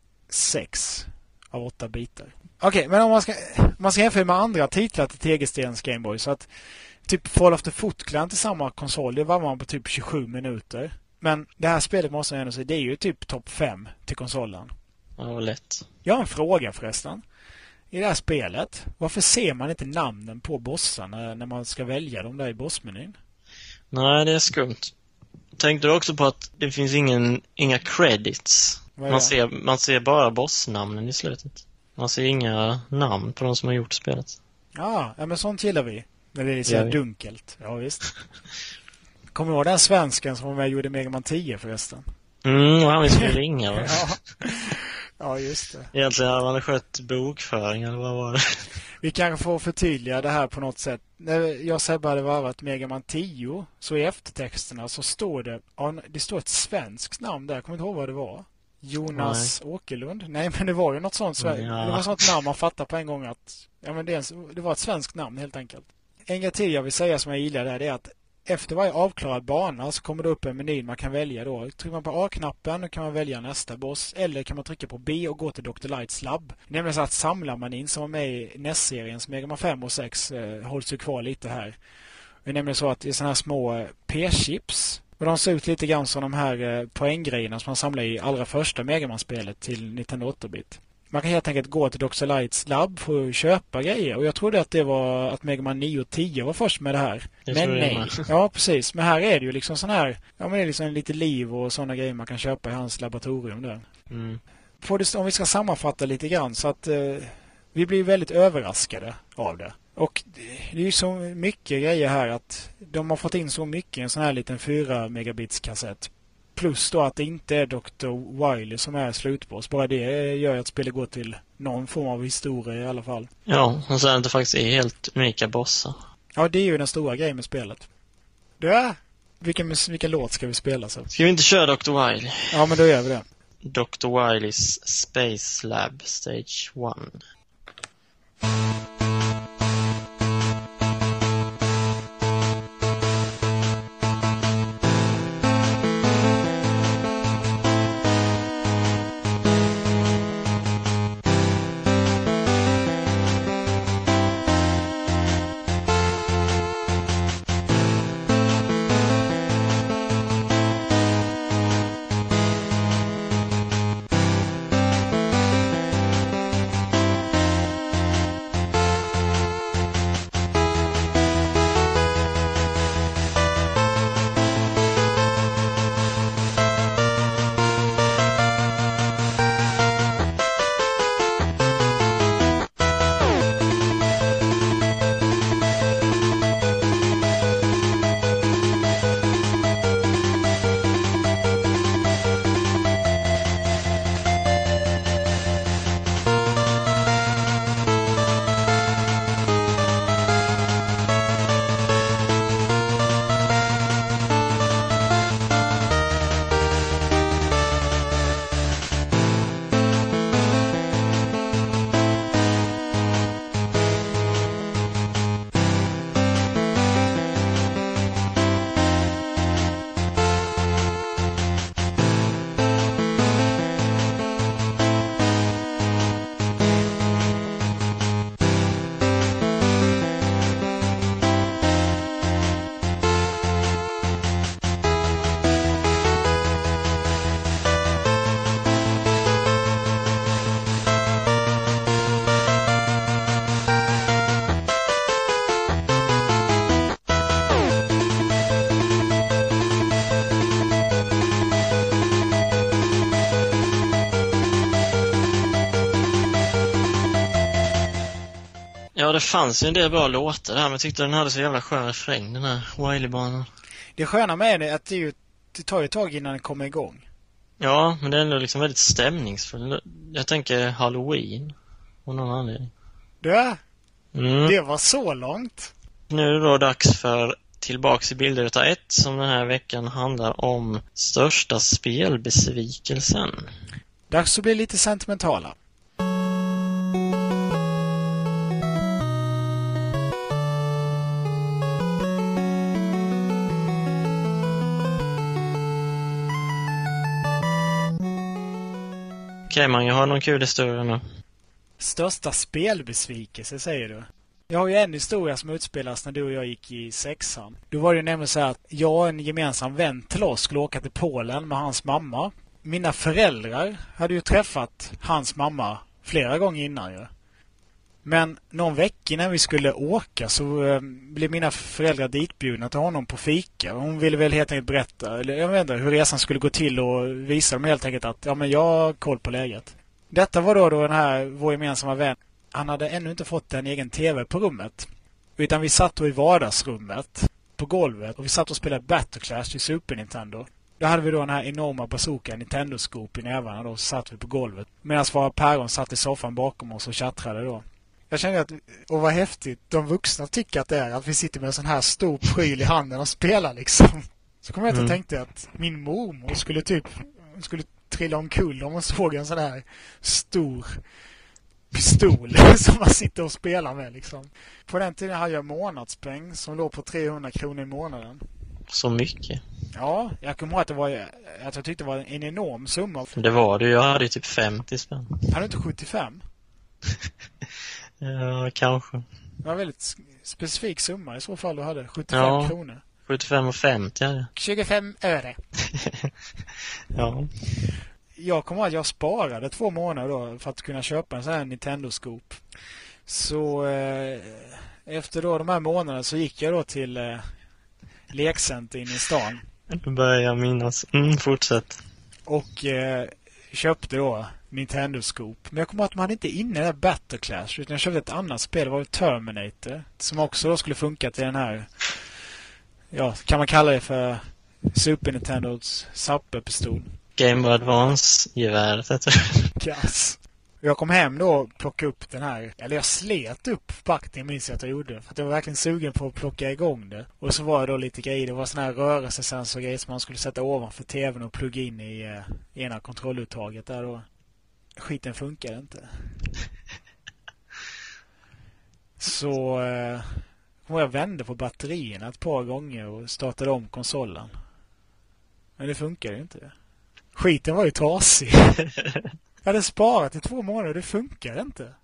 6 av 8 bitar. Okej, men om man ska jämföra med andra titlar till Tegelstens Gameboy, så att typ Fall of the Foot Clan till samma konsol, det var man på typ 27 minuter. Men det här spelet måste jag ändå säga, det är ju typ topp 5 till konsolen. Ja, lätt. Jag har en fråga förresten. I det här spelet, varför ser man inte namnen på bossarna när man ska välja dem där i bossmenyn? Nej, det är skumt. Tänkte du också på att det finns inga credits? Man ser bara bossnamnen i slutet. Man ser inga namn på de som har gjort spelet. Ja, men sånt gillar vi. När det är så dunkelt. Ja, visst. Kommer du ihåg den svensken som var med och gjorde Mega Man 10 förresten? Och han vill skulle ringa, va? Ja, just det. Egentligen hade man skött bokföring, eller vad var det? Vi kanske får förtydliga det här på något sätt. När jag och Sebbe hade varit Mega Man 10, så i eftertexterna så står det står ett svenskt namn där. Jag kommer inte ihåg vad det var. Jonas Åkerlund? Nej, men det var ju något sånt. Det var ett sånt namn man fattar på en gång att det var ett svenskt namn helt enkelt. En grej till jag vill säga som jag gillar där, det är att efter varje avklarad bana så kommer det upp en meny man kan välja då. Trycker man på A-knappen då kan man välja nästa boss, eller kan man trycka på B och gå till Dr. Lights labb. Nämligen så att samlarmanin som var med i NES-seriens Mega Man 5 och 6 hålls ju kvar lite här. Det är nämligen så att det är såna här små P-chips. Och de ser ut lite grann som de här poänggrejerna som man samlar i allra första Mega Man-spelet till Nintendo 8-bit. Man kan helt enkelt gå till Dr. Lights labb för att köpa grejer. Och jag trodde att det var att Mega Man 9 och 10 var först med det här. Men nej. Ja, precis. Men här är det ju liksom sån här... Ja, men det är liksom lite liv och såna grejer man kan köpa i hans laboratorium där. Mm. Om vi ska sammanfatta lite grann så att vi blir väldigt överraskade av det. Och det är ju så mycket grejer här att de har fått in så mycket i en sån här liten 4 megabits kassett. Plus då att det inte är Dr. Wily som är slutboss. Bara det gör att spelet går till någon form av historia i alla fall. Ja, och sen att det faktiskt är helt unika bossar. Ja, det är ju den stora grejen med spelet. Du, vilken låt ska vi spela så? Ska vi inte köra Dr. Wily? Ja, men då gör vi det. Dr. Wily's Space Lab Stage 1. Ja, det fanns ju en del bra låtar där, men jag tyckte den hade så jävla skön refräng, den här Wily-banan. Det sköna med det är att det tar ju ett tag innan den kommer igång. Ja, men det är ändå liksom väldigt stämningsfull. Jag tänker Halloween av någon anledning. Det var så långt. Nu är det då dags för Tillbaks i Bildruta 1 som den här veckan handlar om största spelbesvikelsen. Dags att bli lite sentimentala. Okej, man, jag har någon kul historia nu. Största spelbesvikelse, säger du? Jag har ju en historia som utspelas när du och jag gick i 6:an. Då var det ju nämligen så här att jag och en gemensam vän till oss skulle åka till Polen med hans mamma. Mina föräldrar hade ju träffat hans mamma flera gånger innan ju. Men någon vecka innan vi skulle åka så blev mina föräldrar ditbjudna till honom på fika. Hon ville väl helt enkelt berätta, eller jag vet inte, hur resan skulle gå till och visa dem helt enkelt att ja, men jag har koll på läget. Detta var då den här, vår gemensamma vän. Han hade ännu inte fått en egen tv på rummet. Utan vi satt då i vardagsrummet på golvet och vi satt och spelade Battle Clash i Super Nintendo. Då hade vi då den här enorma bazooka Nintendo-scoop i nävarna, då satt vi på golvet. Medan våra päron satt i soffan bakom oss och chattrade då. Jag kände att, och vad häftigt, de vuxna tycker att det är att vi sitter med en sån här stor pryl i handen och spelar liksom. Så kom jag att tänkte att min mormor skulle trilla omkull om hon såg en sån här stor pistol som man sitter och spelar med liksom. På den tiden hade jag månadspeng som låg på 300 kronor i månaden. Så mycket? Ja, jag kommer ihåg att jag tyckte det var en enorm summa. Det var det, jag hade typ 50 spänn. Hade du inte 75? Ja, kanske. Det var en väldigt specifik summa i så fall du hade. 75 kronor. 75 och 50 hade jag. 25 öre. Ja. Jag kommer ihåg att jag sparade 2 månader då för att kunna köpa en sån här Nintendo-scoop. Så efter då de här månaderna så gick jag då till lekcenter in i stan. Nu börjar jag minnas. Fortsätt. Och köpte då Nintendo-scoop. Men jag kommer ihåg att man hade inte inne där Battle Clash utan jag köpte ett annat spel. Det var Terminator. Som också då skulle funka till den här, ja, kan man kalla det för Super Nintendos Zapper-pistol. Game Boy Advance-geväret heter det. Kass. Jag kom hem då och plockade upp den här. Eller jag slet upp förpackningen, minns jag att jag gjorde. För att jag var verkligen sugen på att plocka igång det. Och så var det då lite grejer. Det var sån här rörelsesensor grejer som man skulle sätta ovanför tvn och plugga in i ena kontrolluttaget där då. Skiten funkar inte. Så jag vände på batterierna ett par gånger och startade om konsolen. Men det funkar ju inte. Skiten var ju trasig. Jag hade sparat i 2 månader, det funkar inte.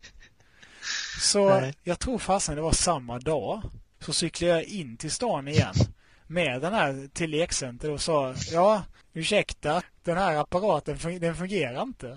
Så Nej. jag tror fasen det var samma dag. Så cyklade jag in till stan igen. Med den här till lekcenter och sa, ja, ursäkta, den här apparaten den fungerar inte.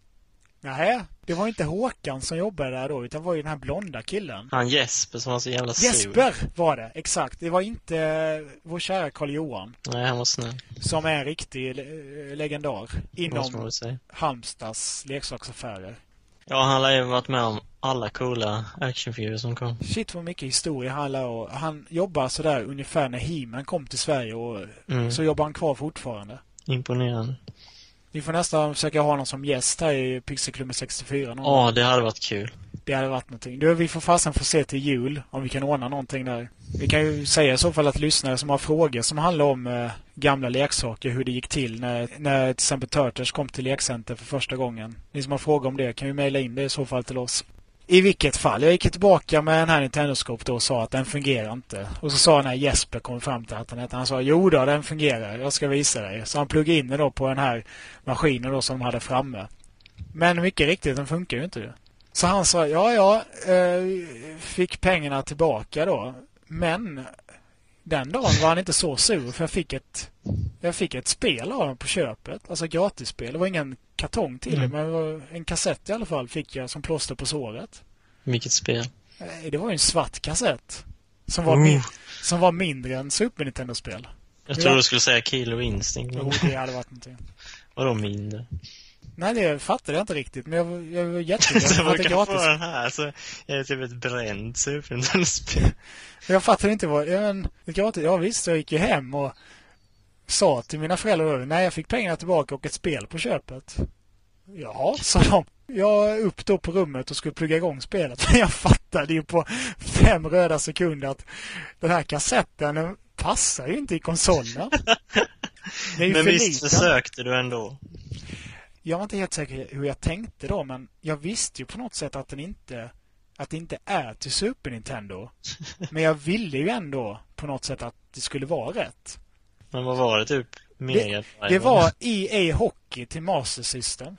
Nej, det var inte Håkan som jobbade där då, utan det var ju den här blonda killen. Han Jesper som var så jävla sur. Jesper var det, exakt. Det var inte vår kära Karl-Johan. Nej, han var snäll. Som är en riktig legendar Måste man inom väl säga. Halmstads leksaksaffärer. Ja, han har ju varit med om alla coola actionfigurer som kom. Shit vad mycket historia och han jobbar sådär ungefär när He-Man kom till Sverige och så jobbar han kvar fortfarande. Imponerande. Vi får nästan försöka ha någon som gäst här i Pixelklubben 64. Ja, det hade varit kul. Det hade varit någonting. Vi får fasen få se till jul om vi kan ordna någonting där. Vi kan ju säga i så fall att lyssnare som har frågor som handlar om gamla leksaker, hur det gick till när till exempel Turtles kom till lekcenter för första gången. Ni som har frågor om det kan ju mejla in det i så fall till oss. I vilket fall, jag gick tillbaka med den här Nintendo-skop då och sa att den fungerar inte. Och så sa när Jesper kom fram till att han sa, jo då, den fungerar, jag ska visa dig. Så han pluggade in den då på den här maskinen då som de hade framme. Men mycket riktigt, den funkar ju inte det. Så han sa, fick pengarna tillbaka då. Men den dagen var han inte så sur för jag fick ett spel av honom på köpet. Alltså gratisspel. Det var ingen kartong till det, men det var en kassett i alla fall fick jag som plåster på såret. Vilket spel? Det var ju en svart kassett. Som var mindre än Super Nintendo-spel. Jag tror du skulle säga Killer Instinct. Jo, det hade varit någonting. Vadå mindre? Nej, det fattade jag inte riktigt. Men jag var jätteglad Så för att det man är kan gratis. få den här så är det typ ett bränt Super Nintendo-spel. Jag fattade inte vad... gratis. Ja visst, jag gick ju hem och sa till mina föräldrar då, nej jag fick pengarna tillbaka och ett spel på köpet. Ja, sa de. Jag upp då på rummet och skulle plugga igång spelet. Men jag fattade ju på 5 röda sekunder att den här kassetten den passar ju inte i konsolen. Det är ju Men för visst liten. försökte du ändå. Jag var inte helt säker hur jag tänkte då, men jag visste ju på något sätt att det inte är till Super Nintendo. Men jag ville ju ändå på något sätt att det skulle vara rätt. Men vad var det typ? Mega Det var EA Hockey till Master System.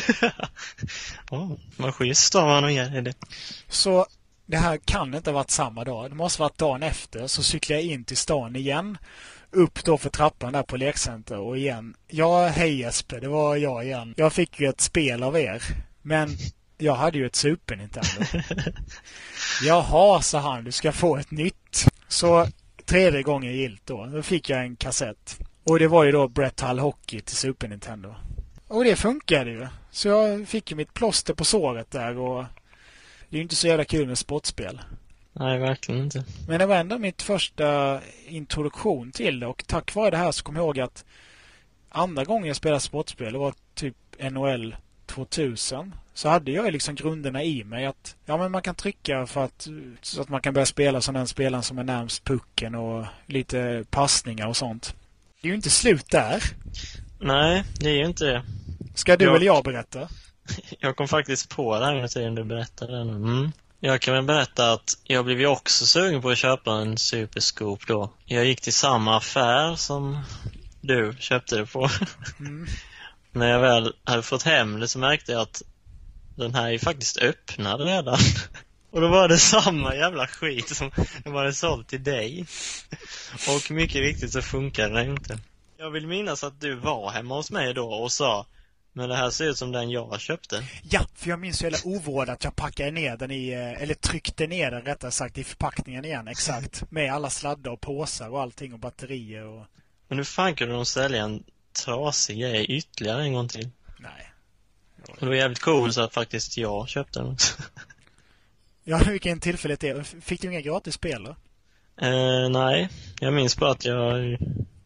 Vad schysst av han att ge det. Så det här kan inte ha varit samma dag. Det måste ha varit dagen efter. Så cyklade jag in till stan igen. Upp då för trappan där på lekcenter och igen. Ja, hej Jesper, det var jag igen. Jag fick ju ett spel av er. Men jag hade ju ett Super Nintendo. Jaha, sa han, du ska få ett nytt. Så 3:e gången gilt då. Då fick jag en kassett. Och det var ju då Brett Hull Hockey till Super Nintendo. Och det funkade ju. Så jag fick ju mitt plåster på såret där och det är ju inte så jävla kul med sportspel. Nej, verkligen inte. Men det var ändå mitt första introduktion till det och tack vare det här så kom jag ihåg att andra gången jag spelade sportspel, det var typ NHL 2000, så hade jag ju liksom grunderna i mig att men man kan trycka så att man kan börja spela som den spelaren som är närmst pucken och lite passningar och sånt. Det är ju inte slut där. Nej, det är ju inte det. Ska du eller jag berätta? Jag kom faktiskt på det här under tiden du berättade det nu. Jag kan väl berätta att jag blev ju också sugen på att köpa en Superscope då. Jag gick till samma affär som du köpte det på. När jag väl hade fått hem det så märkte jag att den här är ju faktiskt öppnad redan. Och då var det samma jävla skit som de hade sålt till dig. Och mycket riktigt så funkade det inte. Jag vill minnas att du var hemma hos mig då och sa, men det här ser ut som den jag köpte. Ja, för jag minns så jävla ovård att jag packade ner den eller tryckte ner den rättare sagt i förpackningen igen, exakt. Med alla sladdar och påsar och allting och batterier och... Men hur fan kunde de sälja en trasig grej ytterligare en gång till? Nej. Och det var jävligt cool så att faktiskt jag köpte den också. Ja, vilken tillfälle det är. Fick du inga gratis spel då? Nej, jag minns bara att jag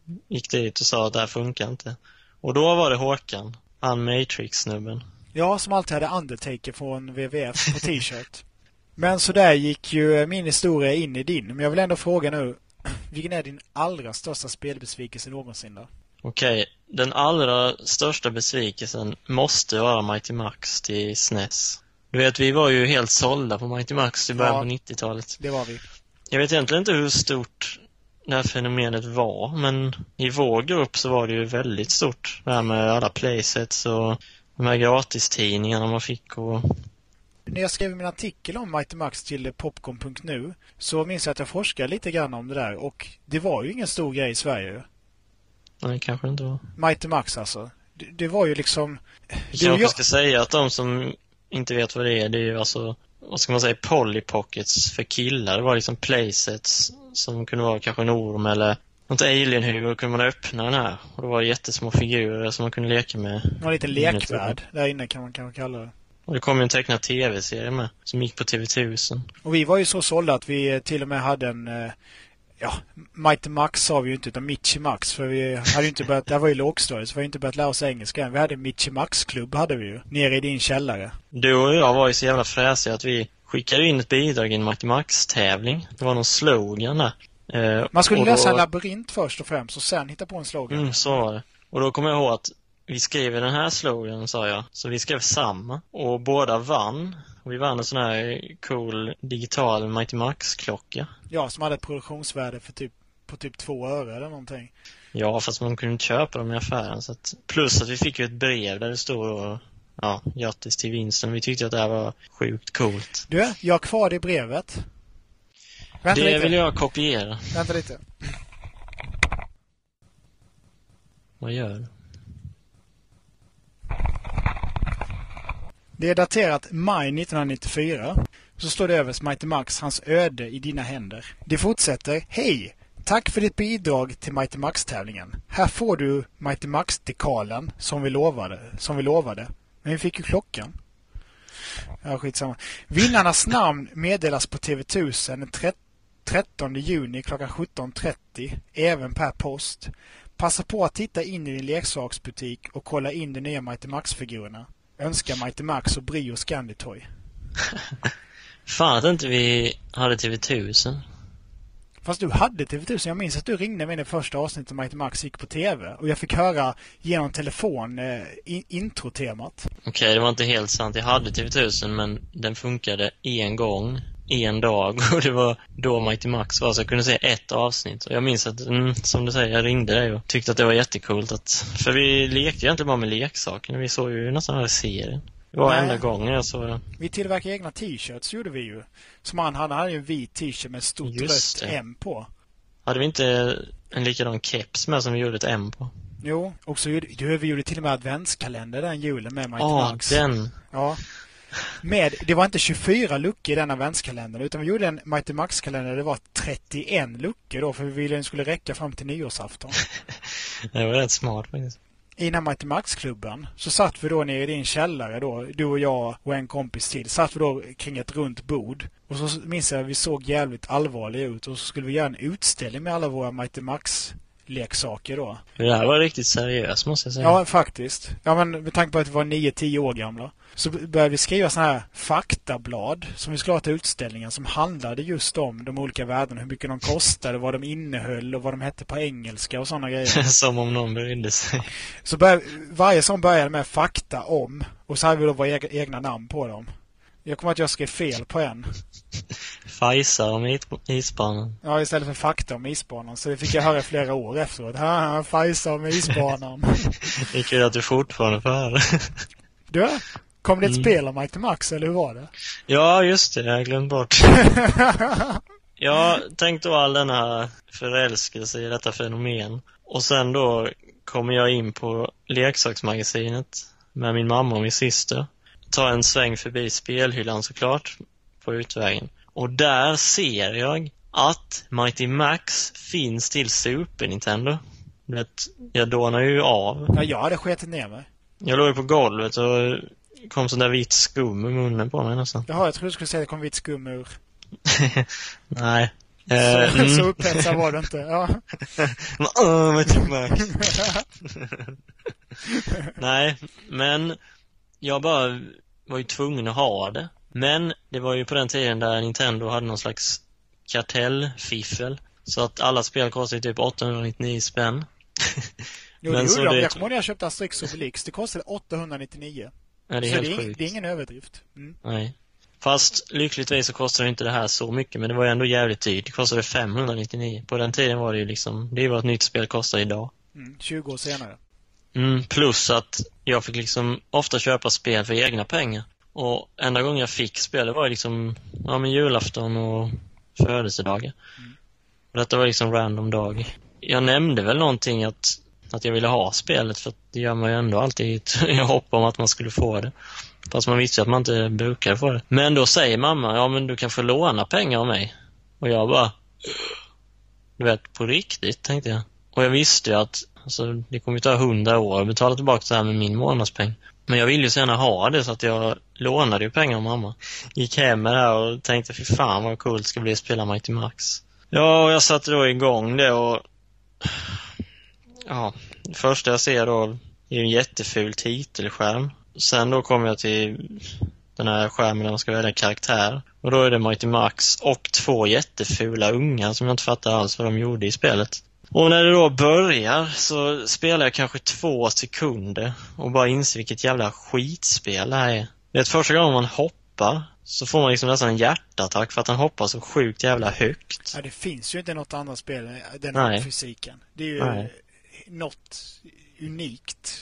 gick dit och sa att det här funkar inte. Och då var det Håkan, han Matrix-snubben. Ja, som alltid hade Undertaker från WWF på t-shirt. Men så där gick ju min historia in i din. Men jag vill ändå fråga nu, vilken är din allra största spelbesvikelse någonsin då? Okej, den allra största besvikelsen måste vara Mighty Max till SNES. Du vet, vi var ju helt sålda på Mighty Max i början på 90-talet. Det var vi. Jag vet egentligen inte hur stort det här fenomenet var, men i vår grupp så var det ju väldigt stort. Det här med alla playsets och de här gratistidningarna man fick och... När jag skrev min artikel om Mighty Max till popcorn.nu så minns jag att jag forskade lite grann om det där. Och det var ju ingen stor grej i Sverige. Nej, kanske inte var. Mighty Max alltså. Det var ju liksom... Jag ska säga att de som inte vet vad det är ju alltså, vad ska man säga, Polly Pockets för killar. Det var liksom playsets som kunde vara kanske en orm eller något alien-huvud, och kunde man öppna den här. Och det var jättesmå figurer som man kunde leka med. Det var lite lekvärld där inne kan man kanske kalla det. Och det kom ju en tecknad tv-serie med, som gick på TV1000. Och vi var ju så sålda att vi till och med hade en... Mighty Max sa vi ju inte, utan Mitchy Max. För vi hade ju inte börjat... Det var ju lågstadiet, så vi hade inte börjat lära oss engelska än. Vi hade Mitchy Max-klubb, hade vi ju. Nere i din källare. Du och jag var ju så jävla fräsiga att vi skickade in ett bidrag i en Mighty Max-tävling. Det var någon slogan där. Man skulle läsa en labyrint först och främst och sen hitta på en slogan. Så var det. Och då kommer jag ihåg att vi skrev den här slogan, sa jag. Så vi skrev samma. Och båda vann. Och vi vann en sån här cool digital Mighty Max-klocka. Ja, som hade ett produktionsvärde för typ 2 öre eller någonting. Ja, fast man kunde inte köpa dem i affären. Så att, plus att vi fick ju ett brev där det stod grattis till vinsten. Vi tyckte att det här var sjukt coolt. Du, jag har kvar det brevet. Vänta det lite. Vill jag kopiera. Vänta lite. Vad gör du? Det är daterat maj 1994. Så står det överst Mighty Max, hans öde i dina händer. Det fortsätter. Hej! Tack för ditt bidrag till Mighty Max-tävlingen. Här får du Mighty Max-dekalen som vi lovade. Men vi fick ju klockan. Ja, skitsamma. Vinnarnas namn meddelas på TV1000 den 13 juni klockan 17.30, även per post. Passa på att titta in i din leksaksbutik och kolla in de nya Mighty Max-figurerna. Önskar Mighty Max och Brio Scanditoy. Fan att inte vi hade TV1000. Fast du hade TV1000. Jag minns att du ringde mig i det första avsnittet Mighty Max gick på TV. Och jag fick höra genom telefon introtemat. Okej, det var inte helt sant. Jag hade TV1000, men den funkade en gång, en dag. Och det var då Mighty Max var, så jag kunde se ett avsnitt. Och jag minns att, som du säger, jag ringde dig och tyckte att det var jättekult. För vi lekte egentligen bara med leksaker. Vi såg ju nästan här serien. Det var enda gången jag såg den. Vi tillverkade egna t-shirts, gjorde vi ju. Som han hade ju en vit t-shirt med ett stort rött M på. Hade vi inte en likadan keps med som vi gjorde ett M på? Jo, och så vi gjorde till och med adventskalender den julen med Mighty Max. Den. Ja. Det var inte 24 luckor i den adventskalendern, utan vi gjorde en Mighty Max-kalender. Det var 31 luckor då, för vi ville att den skulle räcka fram till nyårsafton. Det var rätt smart faktiskt. I den här Mighty Max-klubben så satt vi då nere i din källare då, du och jag och en kompis till, satt vi då kring ett runt bord. Och så minns jag att vi såg jävligt allvarliga ut, och så skulle vi göra en utställning med alla våra Mighty Max-leksaker då. Det här var riktigt seriöst, måste jag säga. Ja, faktiskt. Ja, men med tanke på att vi var 9-10 år gamla så började vi skriva såna här faktablad som vi skulle ha till utställningen, som handlade just om de olika världarna, hur mycket de kostade, vad de innehöll och vad de hette på engelska och sådana grejer. Som om någon brydde sig. Så varje sån började med fakta om, och så hade vi då våra egna namn på dem. Jag kommer att jag skrev fel på en. Fajsar om isbanan. Ja, istället för fakta om isbanan. Så det fick jag höra flera år efteråt. Fajsar om isbanan. Det är kul att du fortfarande får höra. Du, kom det ett spel om Mighty Max, eller hur var det? Ja, just det. Jag har glömt bort. Jag tänkte då all den här förälskelse i detta fenomen. Och sen då kommer jag in på leksaksmagasinet med min mamma och min syster. Ta en sväng förbi spelhyllan såklart på utvägen. Och där ser jag att Mighty Max finns till Super Nintendo. Jag dånar ju av. Ja, jag hade sketit ner mig. Jag låg på golvet och kom sån där vitt skum i munnen på mig nästan. Jaha, jag trodde du skulle säga att det kom vitt skum ur. Nej, Så upphetsad var det inte. Ja. Nej, men jag bara var ju tvungen att ha det. Men det var ju på den tiden där Nintendo hade någon slags kartellfiffel. Så att alla spel kostade typ 899 spänn. Jo, det gjorde de. Jag kommer ihåg när jag köpte Asterix och Obelix. Det kostade 899. Ja, det är helt sjukt. Det är ingen överdrift. Nej. Fast lyckligtvis så kostade inte det här så mycket. Men det var ju ändå jävligt dyrt. Det kostade 599. På den tiden var det ju liksom... Det är vad ett nytt spel kostar idag. 20 år senare. Plus att jag fick liksom ofta köpa spel för egna pengar. Och enda gången jag fick spel, det var liksom julafton och födelsedagar. Och detta var liksom random dag. Jag nämnde väl någonting att jag ville ha spelet, för att det gör man ju ändå alltid i hopp om att man skulle få det. Fast man visste att man inte brukade få det. Men då säger mamma, ja men du kan få låna pengar av mig. Och jag bara, du vet, på riktigt, tänkte jag. Och jag visste ju att alltså, det kommer ju ta 100 år att betala tillbaka det här med min månadspeng. Men jag ville ju gärna ha det, så att jag lånade ju pengar av mamma. Gick hem med det här och tänkte, fy fan vad coolt det ska bli att spela Mighty Max. Ja, och jag satte då igång det och... Ja, det första jag ser då är en jätteful titelskärm. Sen då kommer jag till den här skärmen där man ska välja karaktär. Och då är det Mighty Max och 2 jättefula ungar som jag inte fattar alls vad de gjorde i spelet. Och när det då börjar så spelar jag kanske 2 sekunder och bara inser vilket jävla skitspel det här är. Det är att första gången man hoppar så får man liksom nästan en hjärtattack för att han hoppar så sjukt jävla högt. Ja, det finns ju inte något annat spel den här fysiken. Det är ju något unikt.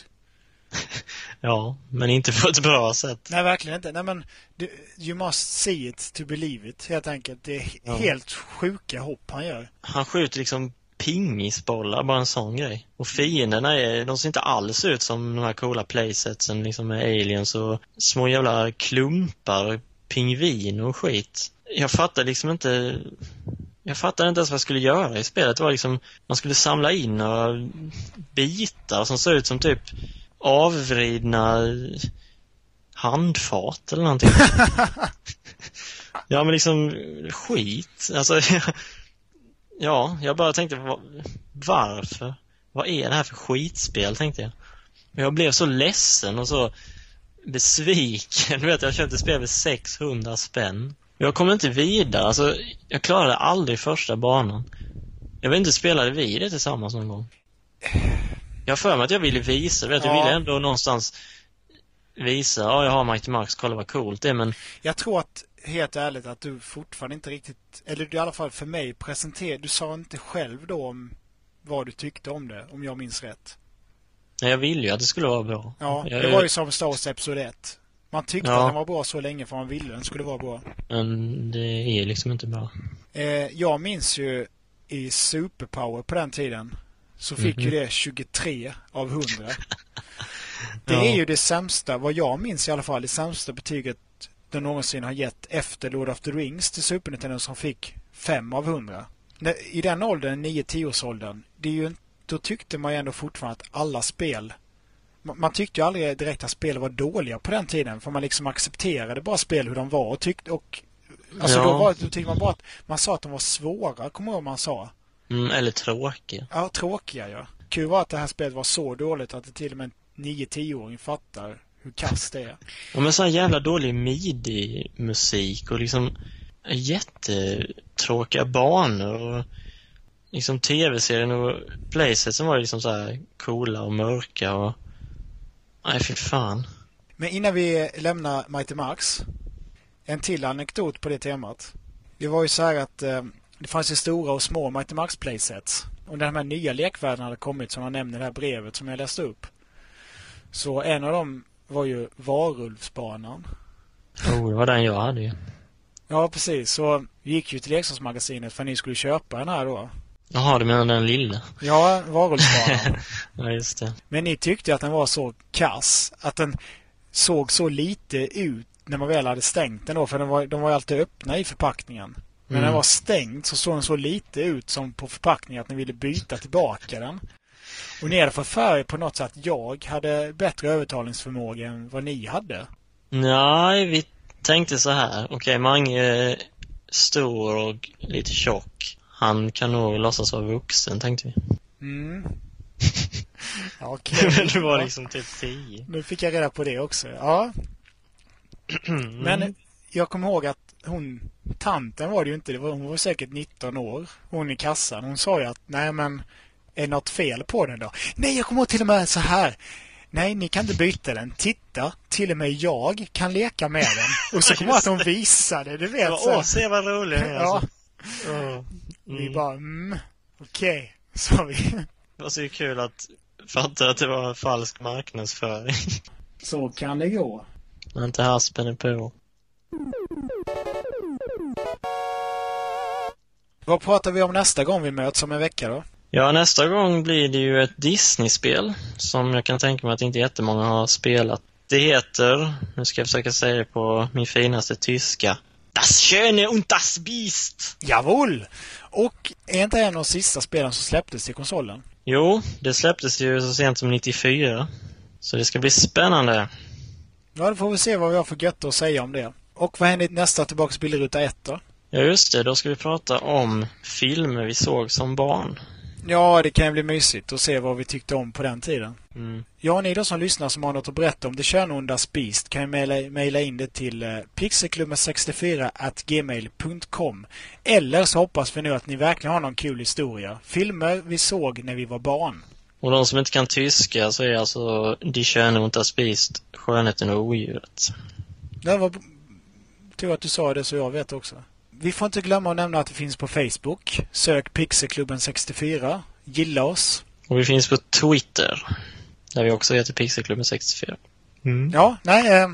Ja, men inte på ett bra sätt. Nej, verkligen inte. Nej, men you must see it to believe it, helt enkelt. Det är helt sjuka hopp han gör. Han skjuter liksom pingisbollar, bara en sån grej. Och fienderna de ser inte alls ut som de här coola playsetsen liksom med aliens och små jävla klumpar, pingvin och skit. Jag fattade inte ens vad jag skulle göra i spelet. Det var liksom, man skulle samla in några bitar som såg ut som typ avvridna handfat eller någonting. Ja, men liksom skit. Alltså, ja, jag bara tänkte, varför? Vad är det här för skitspel, tänkte jag. Men jag blev så ledsen och så besviken. Du vet, jag köpte spel för 600 spänn. Jag kom inte vidare. Alltså, jag klarade aldrig första banan. Jag vet inte, spelade vi det tillsammans någon gång? Jag har för mig att jag ville visa. Vet, jag ville ändå någonstans visa. Ja, jag har Mighty Max, kolla vad coolt det är, men... Jag tror att, helt ärligt, att du fortfarande inte riktigt... Eller i alla fall för mig, du sa inte själv då om vad du tyckte om det, om jag minns rätt. Nej, jag ville ju att det skulle vara bra. Ja, det var ju som Star Wars Episod 1. Man tyckte att den var bra så länge för man ville den skulle vara bra. Men det är liksom inte bra. Jag minns ju i Superpower på den tiden så fick ju det 23 av 100. Det är ju det sämsta, vad jag minns i alla fall, det sämsta betyget den någonsin har gett efter Lord of the Rings till Super Nintendo, som fick 5 av 100. I den åldern, 9-10-årsåldern, då tyckte man ju ändå fortfarande att alla spel... Man tyckte ju aldrig direkt att spel var dåliga på den tiden, för man liksom accepterade bara spel hur de var och tyckte... Då tyckte man bara att man sa att de var svåra, kommer jag ihåg man sa. Eller tråkiga. Ja, tråkiga, ja. Kul var att det här spelet var så dåligt att det till och med en 9-10-åring fattar hur kass det är. Ja, men så här jävla dålig midi-musik och liksom jättetråkiga banor och liksom tv-serien och playset som var liksom så här coola och mörka och... Nej, fy fan. Men innan vi lämnar Mighty Max, en till anekdot på det temat. Det var ju så här att det fanns ju stora och små Mighty Max playsets. Och när de här nya lekvärldarna hade kommit, som jag nämnde i det här brevet som jag läste upp, så en av dem var ju Varulvsbanan. Det var den jag hade ju. Ja, precis. Så vi gick ju till leksaksmagasinet för att ni skulle köpa den här då. Jaha, du menar den lilla? Ja, Varulvsbanan. Ja, just det. Men ni tyckte att den var så kass, att den såg så lite ut när man väl hade stängt den då, för de var ju alltid öppna i förpackningen. Men när den var stängd så såg den så lite ut som på förpackningen att ni ville byta tillbaka den. Och ni hade fått för på något sätt att jag hade bättre övertalningsförmåga än vad ni hade. Nej, vi tänkte så här. Okej, Mange är stor och lite tjock. Han kan nog låtsas vara vuxen, tänkte vi. Mm. Okej. Men det var liksom typ 10. Nu fick jag reda på det också. Ja. Men jag kommer ihåg att tanten var det ju inte. Hon var säkert 19 år. Hon i kassan. Hon sa ju att nej men är något fel på den då? Nej, jag kommer ihåg till och med så här. Nej, ni kan inte byta den. Titta, till och med jag kan leka med den. Och så kommer jag att hon visade, du vet. Åh, se vad roligt det är, Ja. alltså. Vi bara, okej, sa vi. Det var så kul att fatta att det var falsk marknadsföring. Så kan det gå. Men inte haspen är på. Vad pratar vi om nästa gång vi möts om en vecka då? Ja, nästa gång blir det ju ett Disney-spel som jag kan tänka mig att inte jättemånga har spelat. Det heter, nu ska jag försöka säga det på min finaste tyska, Das Schöne und das Biest. Jawohl! Och är inte en av de sista spelen som släpptes till konsolen? Jo, det släpptes ju så sent som 94. Så det ska bli spännande. Ja, då får vi se vad vi har för gött att säga om det. Och vad händer i nästa Tillbaks bilruta 1 då? Ja, just det. Då ska vi prata om filmer vi såg som barn. Ja, det kan bli mysigt att se vad vi tyckte om på den tiden. Mm. Ja, ni då som lyssnar som har något att berätta om det Könondas Beast kan ju mejla in det till pixelklubben64@gmail.com. Eller så hoppas vi nu att ni verkligen har någon kul historia. Filmer vi såg när vi var barn. Och de som inte kan tyska så är alltså Die Schöne und das Biest, skönheten och odjuret. Det var tur att du sa det så jag vet också. Vi får inte glömma att nämna att det finns på Facebook. Sök Pixelklubben64. Gilla oss. Och vi finns på Twitter, där vi också heter Pixelklubben64. Ja, nej.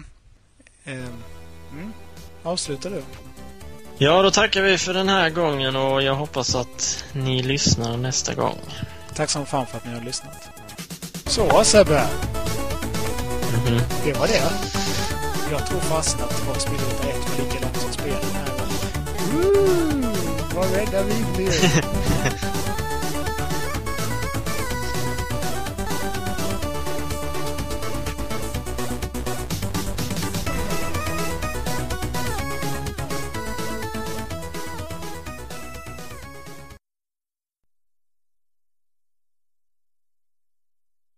Avslutar du. Ja, då tackar vi för den här gången och jag hoppas att ni lyssnar nästa gång. Tack som fan för att ni har lyssnat. Så, Sebbe. Det var det. Jag tror fast att Tillbaks bilruta 1 var lika långt som spelen här. Vad rädda vi blev.